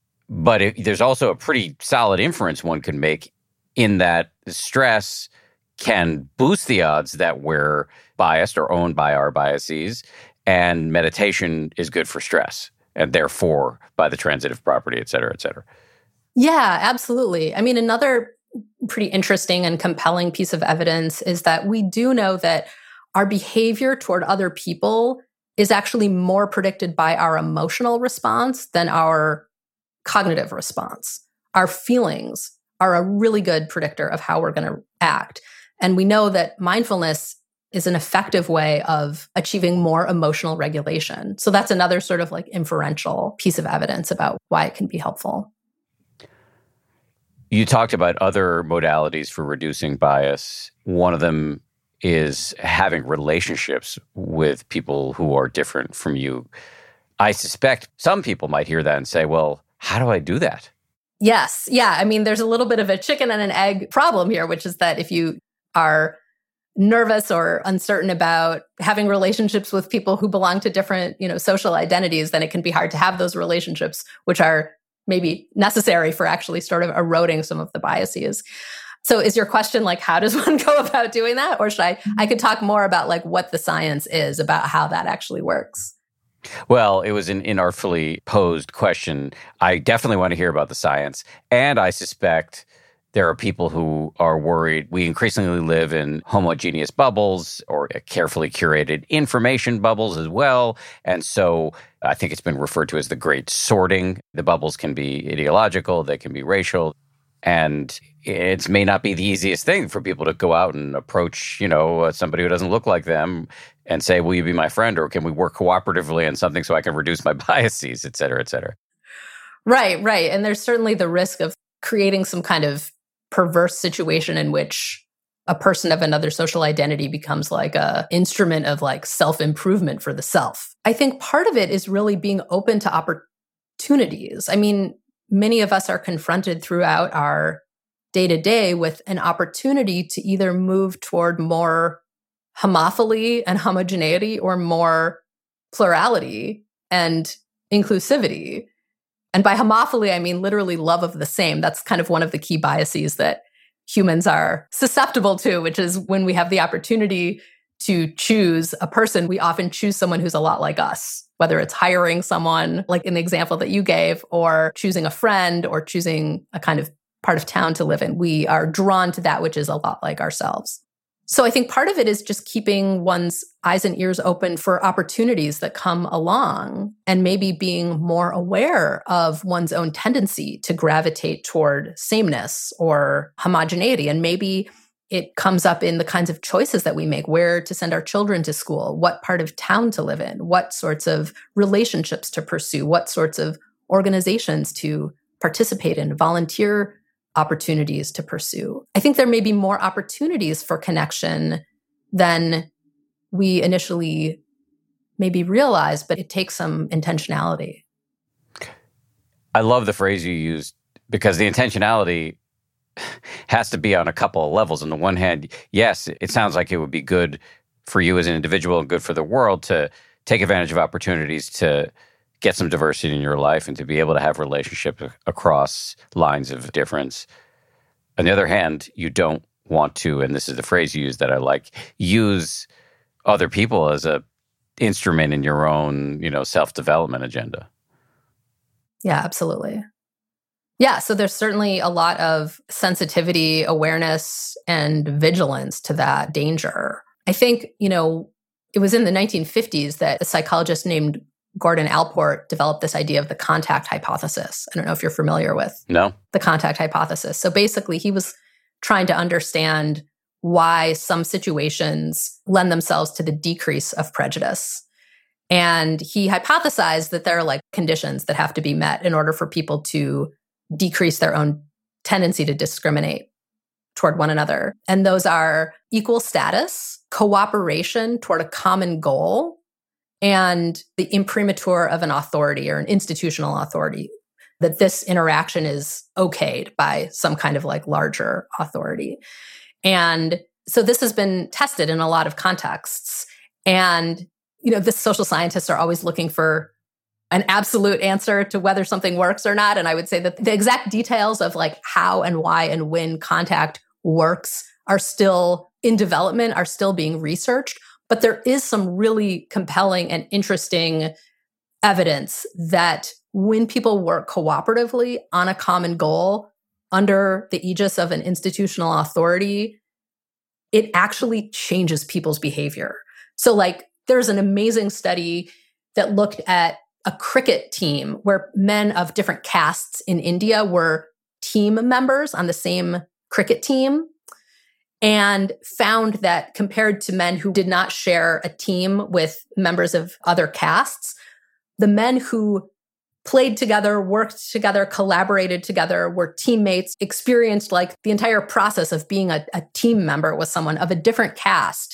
but there's also a pretty solid inference one can make in that stress can boost the odds that we're biased or owned by our biases, and meditation is good for stress, and therefore by the transitive property, et cetera, et cetera. Yeah, absolutely. I mean, another pretty interesting and compelling piece of evidence is that we do know that our behavior toward other people is actually more predicted by our emotional response than our cognitive response. Our feelings are a really good predictor of how we're going to act. And we know that mindfulness is an effective way of achieving more emotional regulation. So that's another sort of like inferential piece of evidence about why it can be helpful. You talked about other modalities for reducing bias. One of them is having relationships with people who are different from you. I suspect some people might hear that and say, well, how do I do that? Yes. Yeah. I mean, there's a little bit of a chicken and an egg problem here, which is that if you are nervous or uncertain about having relationships with people who belong to different, social identities, then it can be hard to have those relationships, which are maybe necessary for actually sort of eroding some of the biases. So is your question like, how does one go about doing that? Or should I could talk more about like what the science is about how that actually works. Well, it was an inartfully posed question. I definitely want to hear about the science. And I suspect there are people who are worried. We increasingly live in homogeneous bubbles or carefully curated information bubbles as well. And so I think it's been referred to as the great sorting. The bubbles can be ideological, they can be racial. And it may not be the easiest thing for people to go out and approach, somebody who doesn't look like them and say, will you be my friend? Or can we work cooperatively on something so I can reduce my biases, et cetera, et cetera. Right. And there's certainly the risk of creating some kind of perverse situation in which a person of another social identity becomes like a instrument of like self-improvement for the self. I think part of it is really being open to opportunities. I mean, many of us are confronted throughout our day-to-day with an opportunity to either move toward more homophily and homogeneity or more plurality and inclusivity. And by homophily, I mean literally love of the same. That's kind of one of the key biases that humans are susceptible to, which is when we have the opportunity to choose a person, we often choose someone who's a lot like us. whether it's hiring someone, like in the example that you gave, or choosing a friend or choosing a kind of part of town to live in. We are drawn to that which is a lot like ourselves. So I think part of it is just keeping one's eyes and ears open for opportunities that come along and maybe being more aware of one's own tendency to gravitate toward sameness or homogeneity. And maybe it comes up in the kinds of choices that we make, where to send our children to school, what part of town to live in, what sorts of relationships to pursue, what sorts of organizations to participate in, volunteer opportunities to pursue. I think there may be more opportunities for connection than we initially maybe realize, but it takes some intentionality. I love the phrase you used, because the intentionality has to be on a couple of levels. On the one hand, yes, it sounds like it would be good for you as an individual and good for the world to take advantage of opportunities to get some diversity in your life and to be able to have relationships across lines of difference. On the other hand, you don't want to, and this is the phrase you use that I like, use other people as a instrument in your own, self-development agenda. Yeah, absolutely. Yeah, so there's certainly a lot of sensitivity, awareness, and vigilance to that danger. I think, it was in the 1950s that a psychologist named Gordon Allport developed this idea of the contact hypothesis. I don't know if you're familiar with the contact hypothesis. So basically, he was trying to understand why some situations lend themselves to the decrease of prejudice. And he hypothesized that there are conditions that have to be met in order for people to decrease their own tendency to discriminate toward one another. And those are equal status, cooperation toward a common goal, and the imprimatur of an authority or an institutional authority, that this interaction is okayed by some kind of larger authority. And so this has been tested in a lot of contexts. And, the social scientists are always looking for an absolute answer to whether something works or not. And I would say that the exact details of how and why and when contact works are still in development, are still being researched. But there is some really compelling and interesting evidence that when people work cooperatively on a common goal under the aegis of an institutional authority, it actually changes people's behavior. So there's an amazing study that looked at a cricket team where men of different castes in India were team members on the same cricket team, and found that compared to men who did not share a team with members of other castes, the men who played together, worked together, collaborated together, were teammates, experienced the entire process of being a team member with someone of a different caste,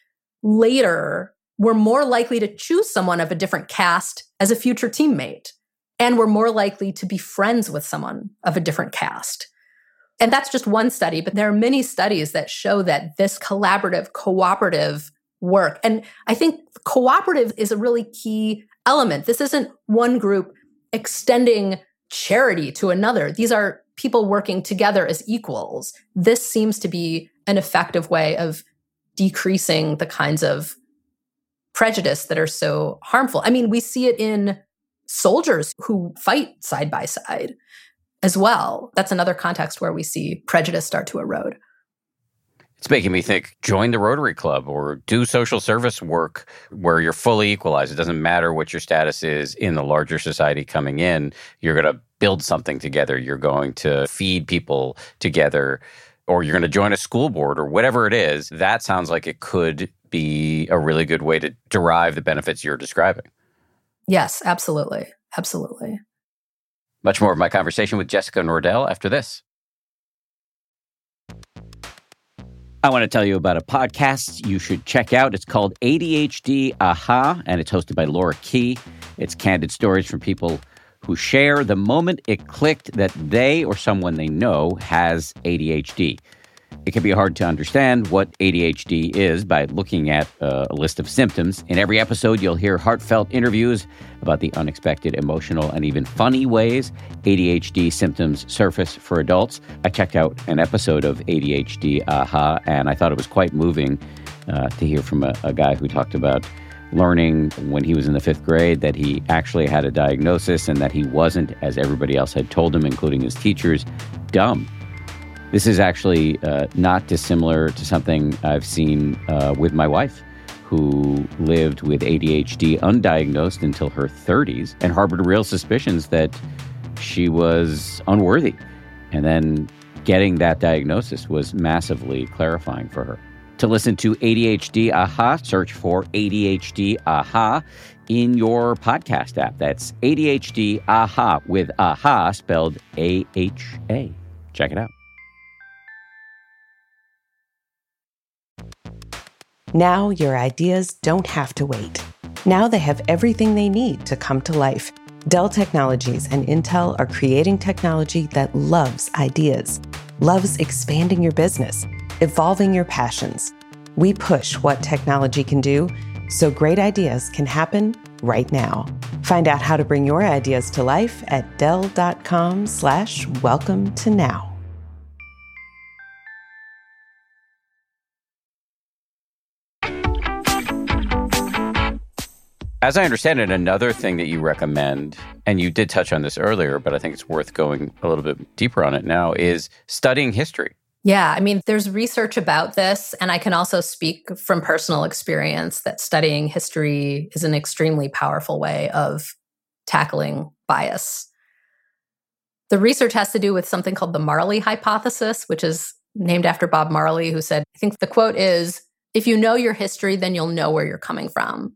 later were more likely to choose someone of a different caste as a future teammate, and were more likely to be friends with someone of a different caste. And that's just one study, but there are many studies that show that this collaborative, cooperative work, and I think cooperative is a really key element. This isn't one group extending charity to another. These are people working together as equals. This seems to be an effective way of decreasing the kinds of prejudice that are so harmful. I mean, we see it in soldiers who fight side by side as well. That's another context where we see prejudice start to erode. It's making me think, join the Rotary Club or do social service work where you're fully equalized. It doesn't matter what your status is in the larger society coming in. You're going to build something together. You're going to feed people together, or you're going to join a school board or whatever it is. That sounds like it could be a really good way to derive the benefits you're describing. Yes, absolutely. Absolutely. Much more of my conversation with Jessica Nordell after this. I want to tell you about a podcast you should check out. It's called ADHD Aha, and it's hosted by Laura Key. It's candid stories from people who share the moment it clicked that they or someone they know has ADHD. It can be hard to understand what ADHD is by looking at a list of symptoms. In every episode, you'll hear heartfelt interviews about the unexpected, emotional, and even funny ways ADHD symptoms surface for adults. I checked out an episode of ADHD Aha, and I thought it was quite moving to hear from a guy who talked about learning when he was in the 5th grade that he actually had a diagnosis and that he wasn't, as everybody else had told him, including his teachers, dumb. This is actually not dissimilar to something I've seen with my wife, who lived with ADHD undiagnosed until her 30s and harbored real suspicions that she was unworthy. And then getting that diagnosis was massively clarifying for her. To listen to ADHD Aha, search for ADHD Aha in your podcast app. That's ADHD Aha with Aha spelled AHA. Check it out. Now your ideas don't have to wait. Now they have everything they need to come to life. Dell Technologies and Intel are creating technology that loves ideas, loves expanding your business, evolving your passions. We push what technology can do so great ideas can happen right now. Find out how to bring your ideas to life at Dell.com/welcome to now. As I understand it, another thing that you recommend, and you did touch on this earlier, but I think it's worth going a little bit deeper on it now, is studying history. Yeah, I mean, there's research about this, and I can also speak from personal experience that studying history is an extremely powerful way of tackling bias. The research has to do with something called the Marley hypothesis, which is named after Bob Marley, who said, I think the quote is, "If you know your history, then you'll know where you're coming from."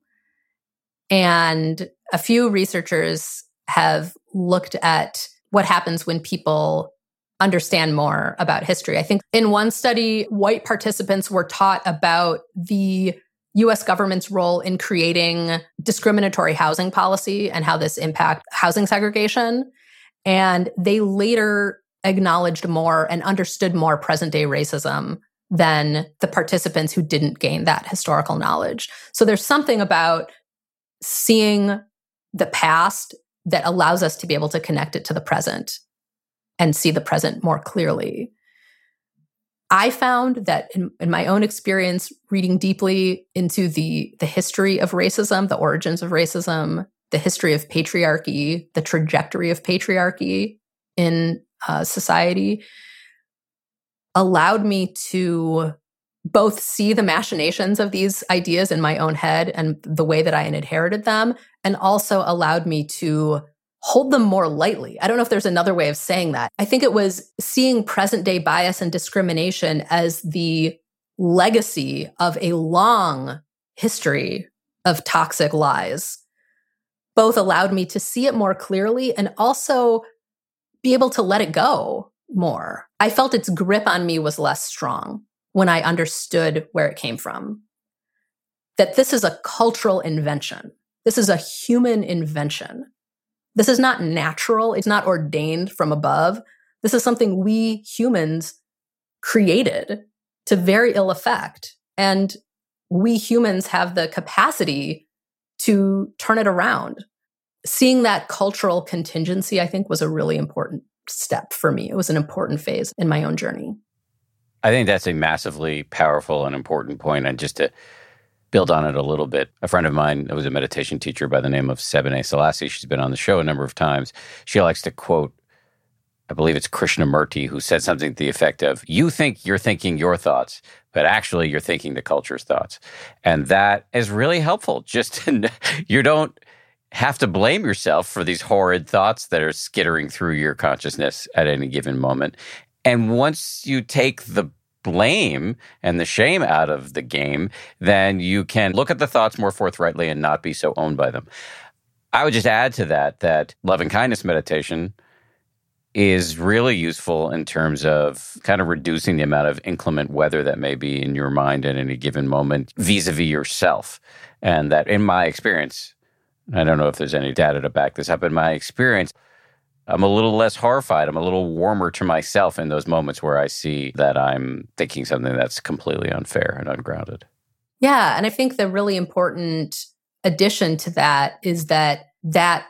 And a few researchers have looked at what happens when people understand more about history. I think in one study, white participants were taught about the US government's role in creating discriminatory housing policy and how this impacts housing segregation. And they later acknowledged more and understood more present-day racism than the participants who didn't gain that historical knowledge. So there's something about seeing the past that allows us to be able to connect it to the present and see the present more clearly. I found that in my own experience, reading deeply into the history of racism, the origins of racism, the history of patriarchy, the trajectory of patriarchy in society, allowed me to both see the machinations of these ideas in my own head and the way that I inherited them, and also allowed me to hold them more lightly. I don't know if there's another way of saying that. I think it was seeing present day bias and discrimination as the legacy of a long history of toxic lies. Both allowed me to see it more clearly and also be able to let it go more. I felt its grip on me was less strong when I understood where it came from. That this is a cultural invention. This is a human invention. This is not natural. It's not ordained from above. This is something we humans created to very ill effect. And we humans have the capacity to turn it around. Seeing that cultural contingency, I think, was a really important step for me. It was an important phase in my own journey. I think that's a massively powerful and important point. And just to build on it a little bit, a friend of mine was a meditation teacher by the name of Sebene Selassie. She's been on the show a number of times. She likes to quote, I believe it's Krishnamurti, who said something to the effect of, "You think you're thinking your thoughts, but actually you're thinking the culture's thoughts." And that is really helpful. You don't have to blame yourself for these horrid thoughts that are skittering through your consciousness at any given moment. And once you take the blame and the shame out of the game, then you can look at the thoughts more forthrightly and not be so owned by them. I would just add to that loving kindness meditation is really useful in terms of kind of reducing the amount of inclement weather that may be in your mind at any given moment vis-a-vis yourself. And that in my experience, I don't know if there's any data to back this up, in my experience, I'm a little less horrified. I'm a little warmer to myself in those moments where I see that I'm thinking something that's completely unfair and ungrounded. Yeah. And I think the really important addition to that is that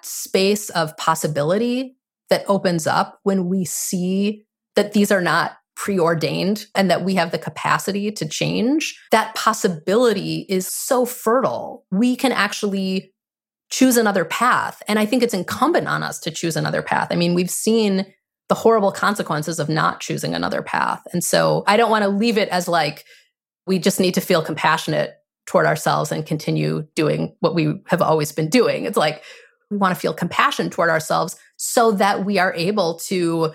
space of possibility that opens up when we see that these are not preordained and that we have the capacity to change, that possibility is so fertile. We can actually choose another path. And I think it's incumbent on us to choose another path. I mean, we've seen the horrible consequences of not choosing another path. And so I don't want to leave it as like, we just need to feel compassionate toward ourselves and continue doing what we have always been doing. It's like, we want to feel compassion toward ourselves so that we are able to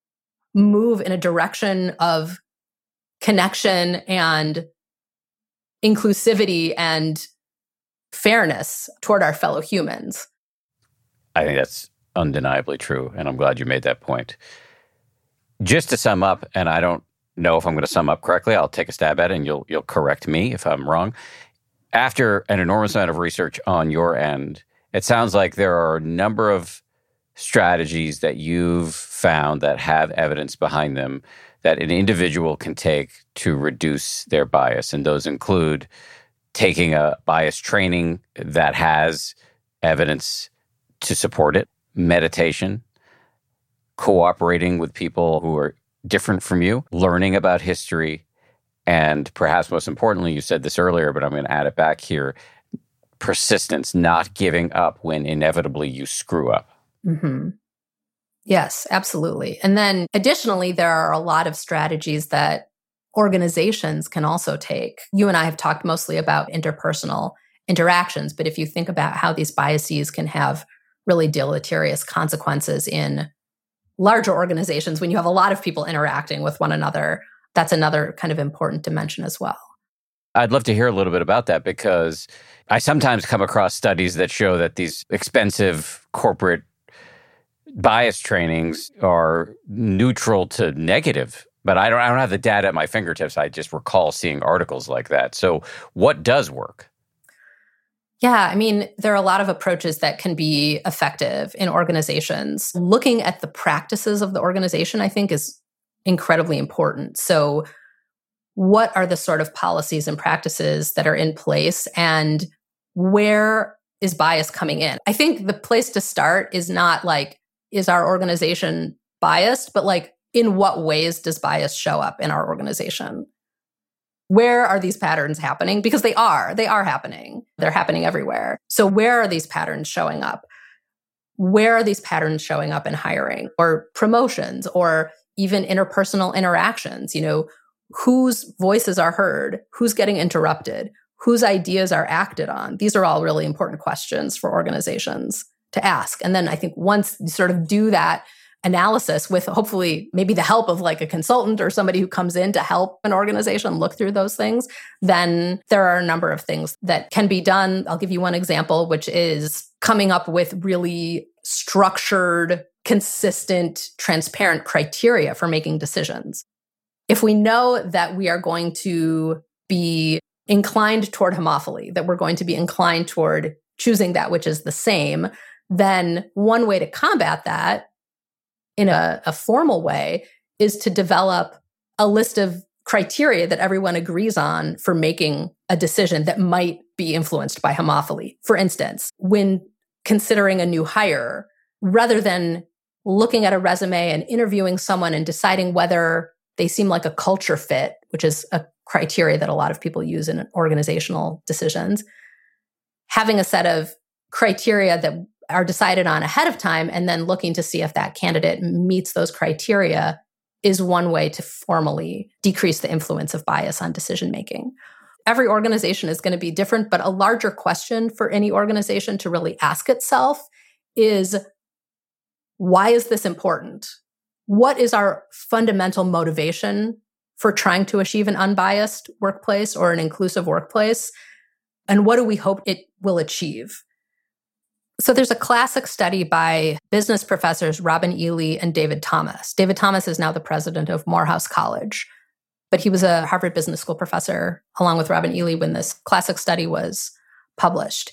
move in a direction of connection and inclusivity and fairness toward our fellow humans. I think that's undeniably true, and I'm glad you made that point. Just to sum up, and I don't know if I'm going to sum up correctly, I'll take a stab at it and you'll correct me if I'm wrong. After an enormous amount of research on your end, it sounds like there are a number of strategies that you've found that have evidence behind them that an individual can take to reduce their bias. And those include taking a bias training that has evidence to support it, meditation, cooperating with people who are different from you, learning about history, and perhaps most importantly, you said this earlier, but I'm going to add it back here, persistence, not giving up when inevitably you screw up. Mm-hmm. Yes, absolutely. And then additionally, there are a lot of strategies that organizations can also take. You and I have talked mostly about interpersonal interactions, but if you think about how these biases can have really deleterious consequences in larger organizations, when you have a lot of people interacting with one another, that's another kind of important dimension as well. I'd love to hear a little bit about that because I sometimes come across studies that show that these expensive corporate bias trainings are neutral to negative, but I don't have the data at my fingertips. I just recall seeing articles like that. So what does work? Yeah, I mean, there are a lot of approaches that can be effective in organizations. Looking at the practices of the organization, I think, is incredibly important. So what are the sort of policies and practices that are in place, and where is bias coming in? I think the place to start is not like, is our organization biased, but like, in what ways does bias show up in our organization? Where are these patterns happening? Because they are happening. They're happening everywhere. So where are these patterns showing up? Where are these patterns showing up in hiring or promotions or even interpersonal interactions? You know, whose voices are heard? Who's getting interrupted? Whose ideas are acted on? These are all really important questions for organizations to ask. And then I think once you sort of do that analysis with hopefully maybe the help of like a consultant or somebody who comes in to help an organization look through those things, then there are a number of things that can be done. I'll give you one example, which is coming up with really structured, consistent, transparent criteria for making decisions. If we know that we are going to be inclined toward homophily, that we're going to be inclined toward choosing that which is the same, then one way to combat that in a formal way is to develop a list of criteria that everyone agrees on for making a decision that might be influenced by homophily. For instance, when considering a new hire, rather than looking at a resume and interviewing someone and deciding whether they seem like a culture fit, which is a criteria that a lot of people use in organizational decisions, having a set of criteria that are decided on ahead of time and then looking to see if that candidate meets those criteria is one way to formally decrease the influence of bias on decision making. Every organization is going to be different, but a larger question for any organization to really ask itself is, why is this important? What is our fundamental motivation for trying to achieve an unbiased workplace or an inclusive workplace? And what do we hope it will achieve? So there's a classic study by business professors Robin Ely and David Thomas. David Thomas is now the president of Morehouse College, but he was a Harvard Business School professor along with Robin Ely when this classic study was published.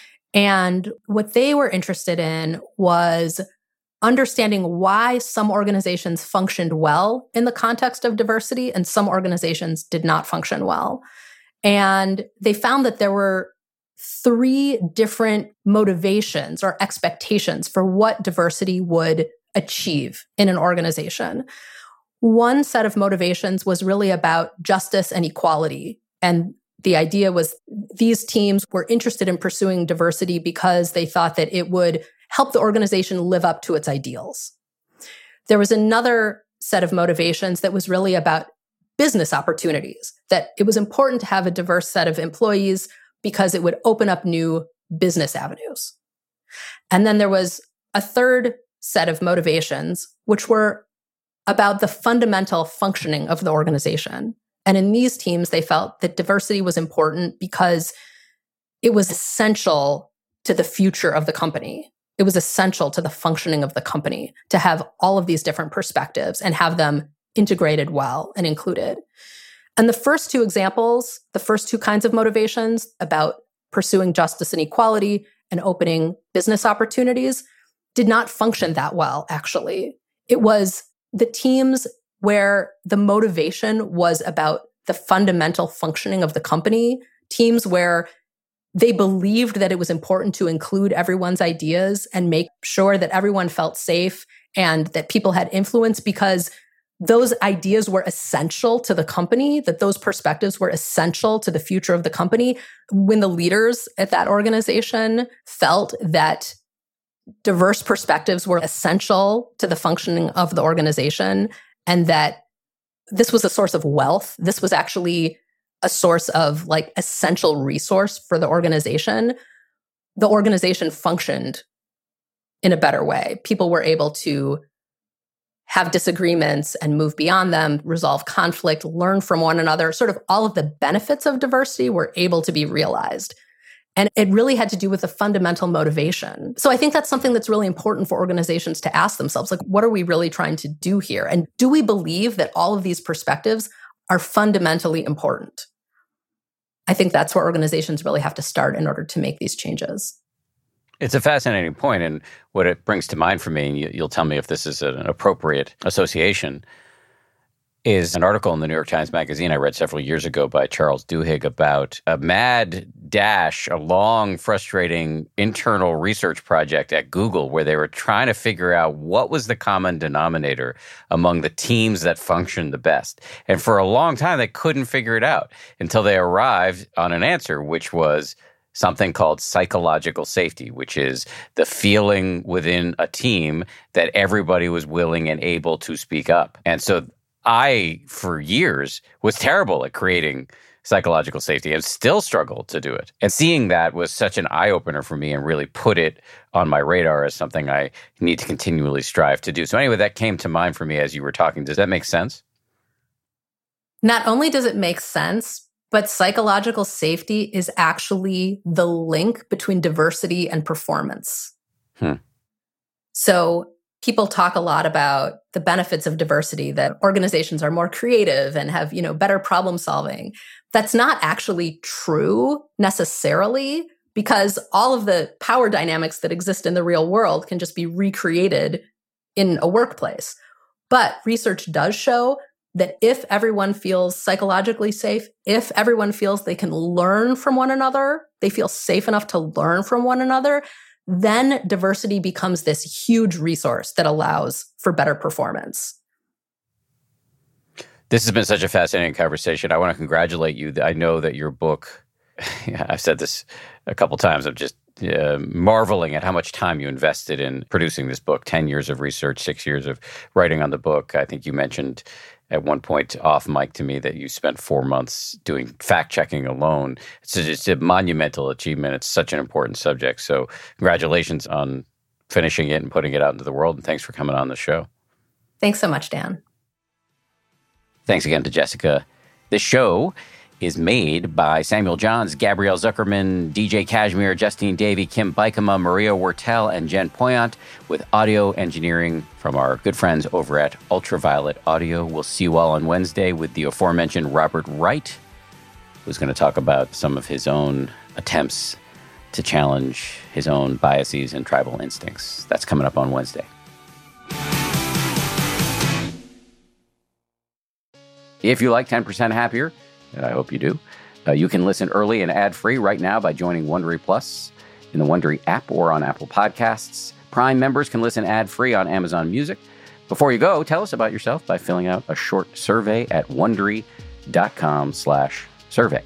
And what they were interested in was understanding why some organizations functioned well in the context of diversity and some organizations did not function well. And they found that there were 3 different motivations or expectations for what diversity would achieve in an organization. One set of motivations was really about justice and equality. And the idea was these teams were interested in pursuing diversity because they thought that it would help the organization live up to its ideals. There was another set of motivations that was really about business opportunities, that it was important to have a diverse set of employees because it would open up new business avenues. And then there was a third set of motivations, which were about the fundamental functioning of the organization. And in these teams, they felt that diversity was important because it was essential to the future of the company. It was essential to the functioning of the company to have all of these different perspectives and have them integrated well and included. And the first two examples, the first two kinds of motivations about pursuing justice and equality and opening business opportunities did not function that well, actually. It was the teams where the motivation was about the fundamental functioning of the company, teams where they believed that it was important to include everyone's ideas and make sure that everyone felt safe and that people had influence because those ideas were essential to the company, that those perspectives were essential to the future of the company. When the leaders at that organization felt that diverse perspectives were essential to the functioning of the organization and that this was a source of wealth, this was actually a source of like essential resource for the organization functioned in a better way. People were able to have disagreements and move beyond them, resolve conflict, learn from one another. Sort of all of the benefits of diversity were able to be realized. And it really had to do with the fundamental motivation. So I think that's something that's really important for organizations to ask themselves, like, what are we really trying to do here? And do we believe that all of these perspectives are fundamentally important? I think that's where organizations really have to start in order to make these changes. It's a fascinating point, and what it brings to mind for me, and you'll tell me if this is an appropriate association, is an article in the New York Times Magazine I read several years ago by Charles Duhigg about a mad dash, a long, frustrating internal research project at Google where they were trying to figure out what was the common denominator among the teams that functioned the best. And for a long time, they couldn't figure it out until they arrived on an answer, which was something called psychological safety, which is the feeling within a team that everybody was willing and able to speak up. And so I, for years, was terrible at creating psychological safety and still struggle to do it. And seeing that was such an eye-opener for me and really put it on my radar as something I need to continually strive to do. So anyway, that came to mind for me as you were talking. Does that make sense? Not only does it make sense, but psychological safety is actually the link between diversity and performance. So people talk a lot about the benefits of diversity, that organizations are more creative and have, better problem solving. That's not actually true necessarily, because all of the power dynamics that exist in the real world can just be recreated in a workplace. But research does show that if everyone feels psychologically safe, if everyone feels they can learn from one another, they feel safe enough to learn from one another, then diversity becomes this huge resource that allows for better performance. This has been such a fascinating conversation. I want to congratulate you. I know that your book, I've said this a couple times, I'm just marveling at how much time you invested in producing this book. 10 years of research, 6 years of writing on the book. I think you mentioned at one point off mic to me that you spent 4 months doing fact-checking alone. It's a monumental achievement. It's such an important subject. So congratulations on finishing it and putting it out into the world. And thanks for coming on the show. Thanks so much, Dan. Thanks again to Jessica. This show is made by Samuel Johns, Gabrielle Zuckerman, DJ Kashmir, Justine Davey, Kim Bikema, Maria Wertel, and Jen Poyant, with audio engineering from our good friends over at Ultraviolet Audio. We'll see you all on Wednesday with the aforementioned Robert Wright, who's going to talk about some of his own attempts to challenge his own biases and tribal instincts. That's coming up on Wednesday. If you like 10% Happier, and I hope you do, you can listen early and ad-free right now by joining Wondery Plus in the Wondery app or on Apple Podcasts. Prime members can listen ad-free on Amazon Music. Before you go, tell us about yourself by filling out a short survey at Wondery.com/survey.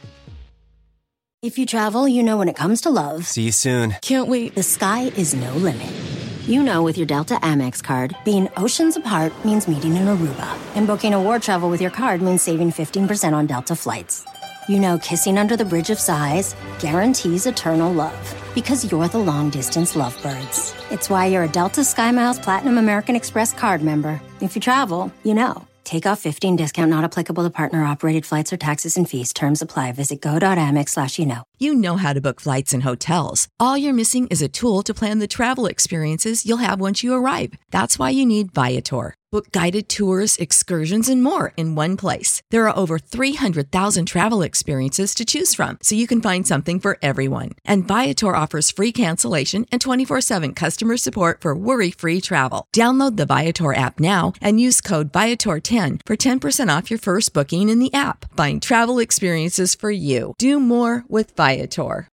If you travel, you know when it comes to love. See you soon. Can't wait. The sky is no limit. You know with your Delta Amex card, being oceans apart means meeting in Aruba. And booking award travel with your card means saving 15% on Delta flights. You know kissing under the bridge of sighs guarantees eternal love. Because you're the long-distance lovebirds. It's why you're a Delta SkyMiles Platinum American Express card member. If you travel, you know. Take off 15 discount not applicable to partner-operated flights or taxes and fees. Terms apply. Visit go.amex/you know. You know how to book flights and hotels. All you're missing is a tool to plan the travel experiences you'll have once you arrive. That's why you need Viator. Book guided tours, excursions, and more in one place. There are over 300,000 travel experiences to choose from, so you can find something for everyone. And Viator offers free cancellation and 24/7 customer support for worry-free travel. Download the Viator app now and use code Viator10 for 10% off your first booking in the app. Find travel experiences for you. Do more with Viator.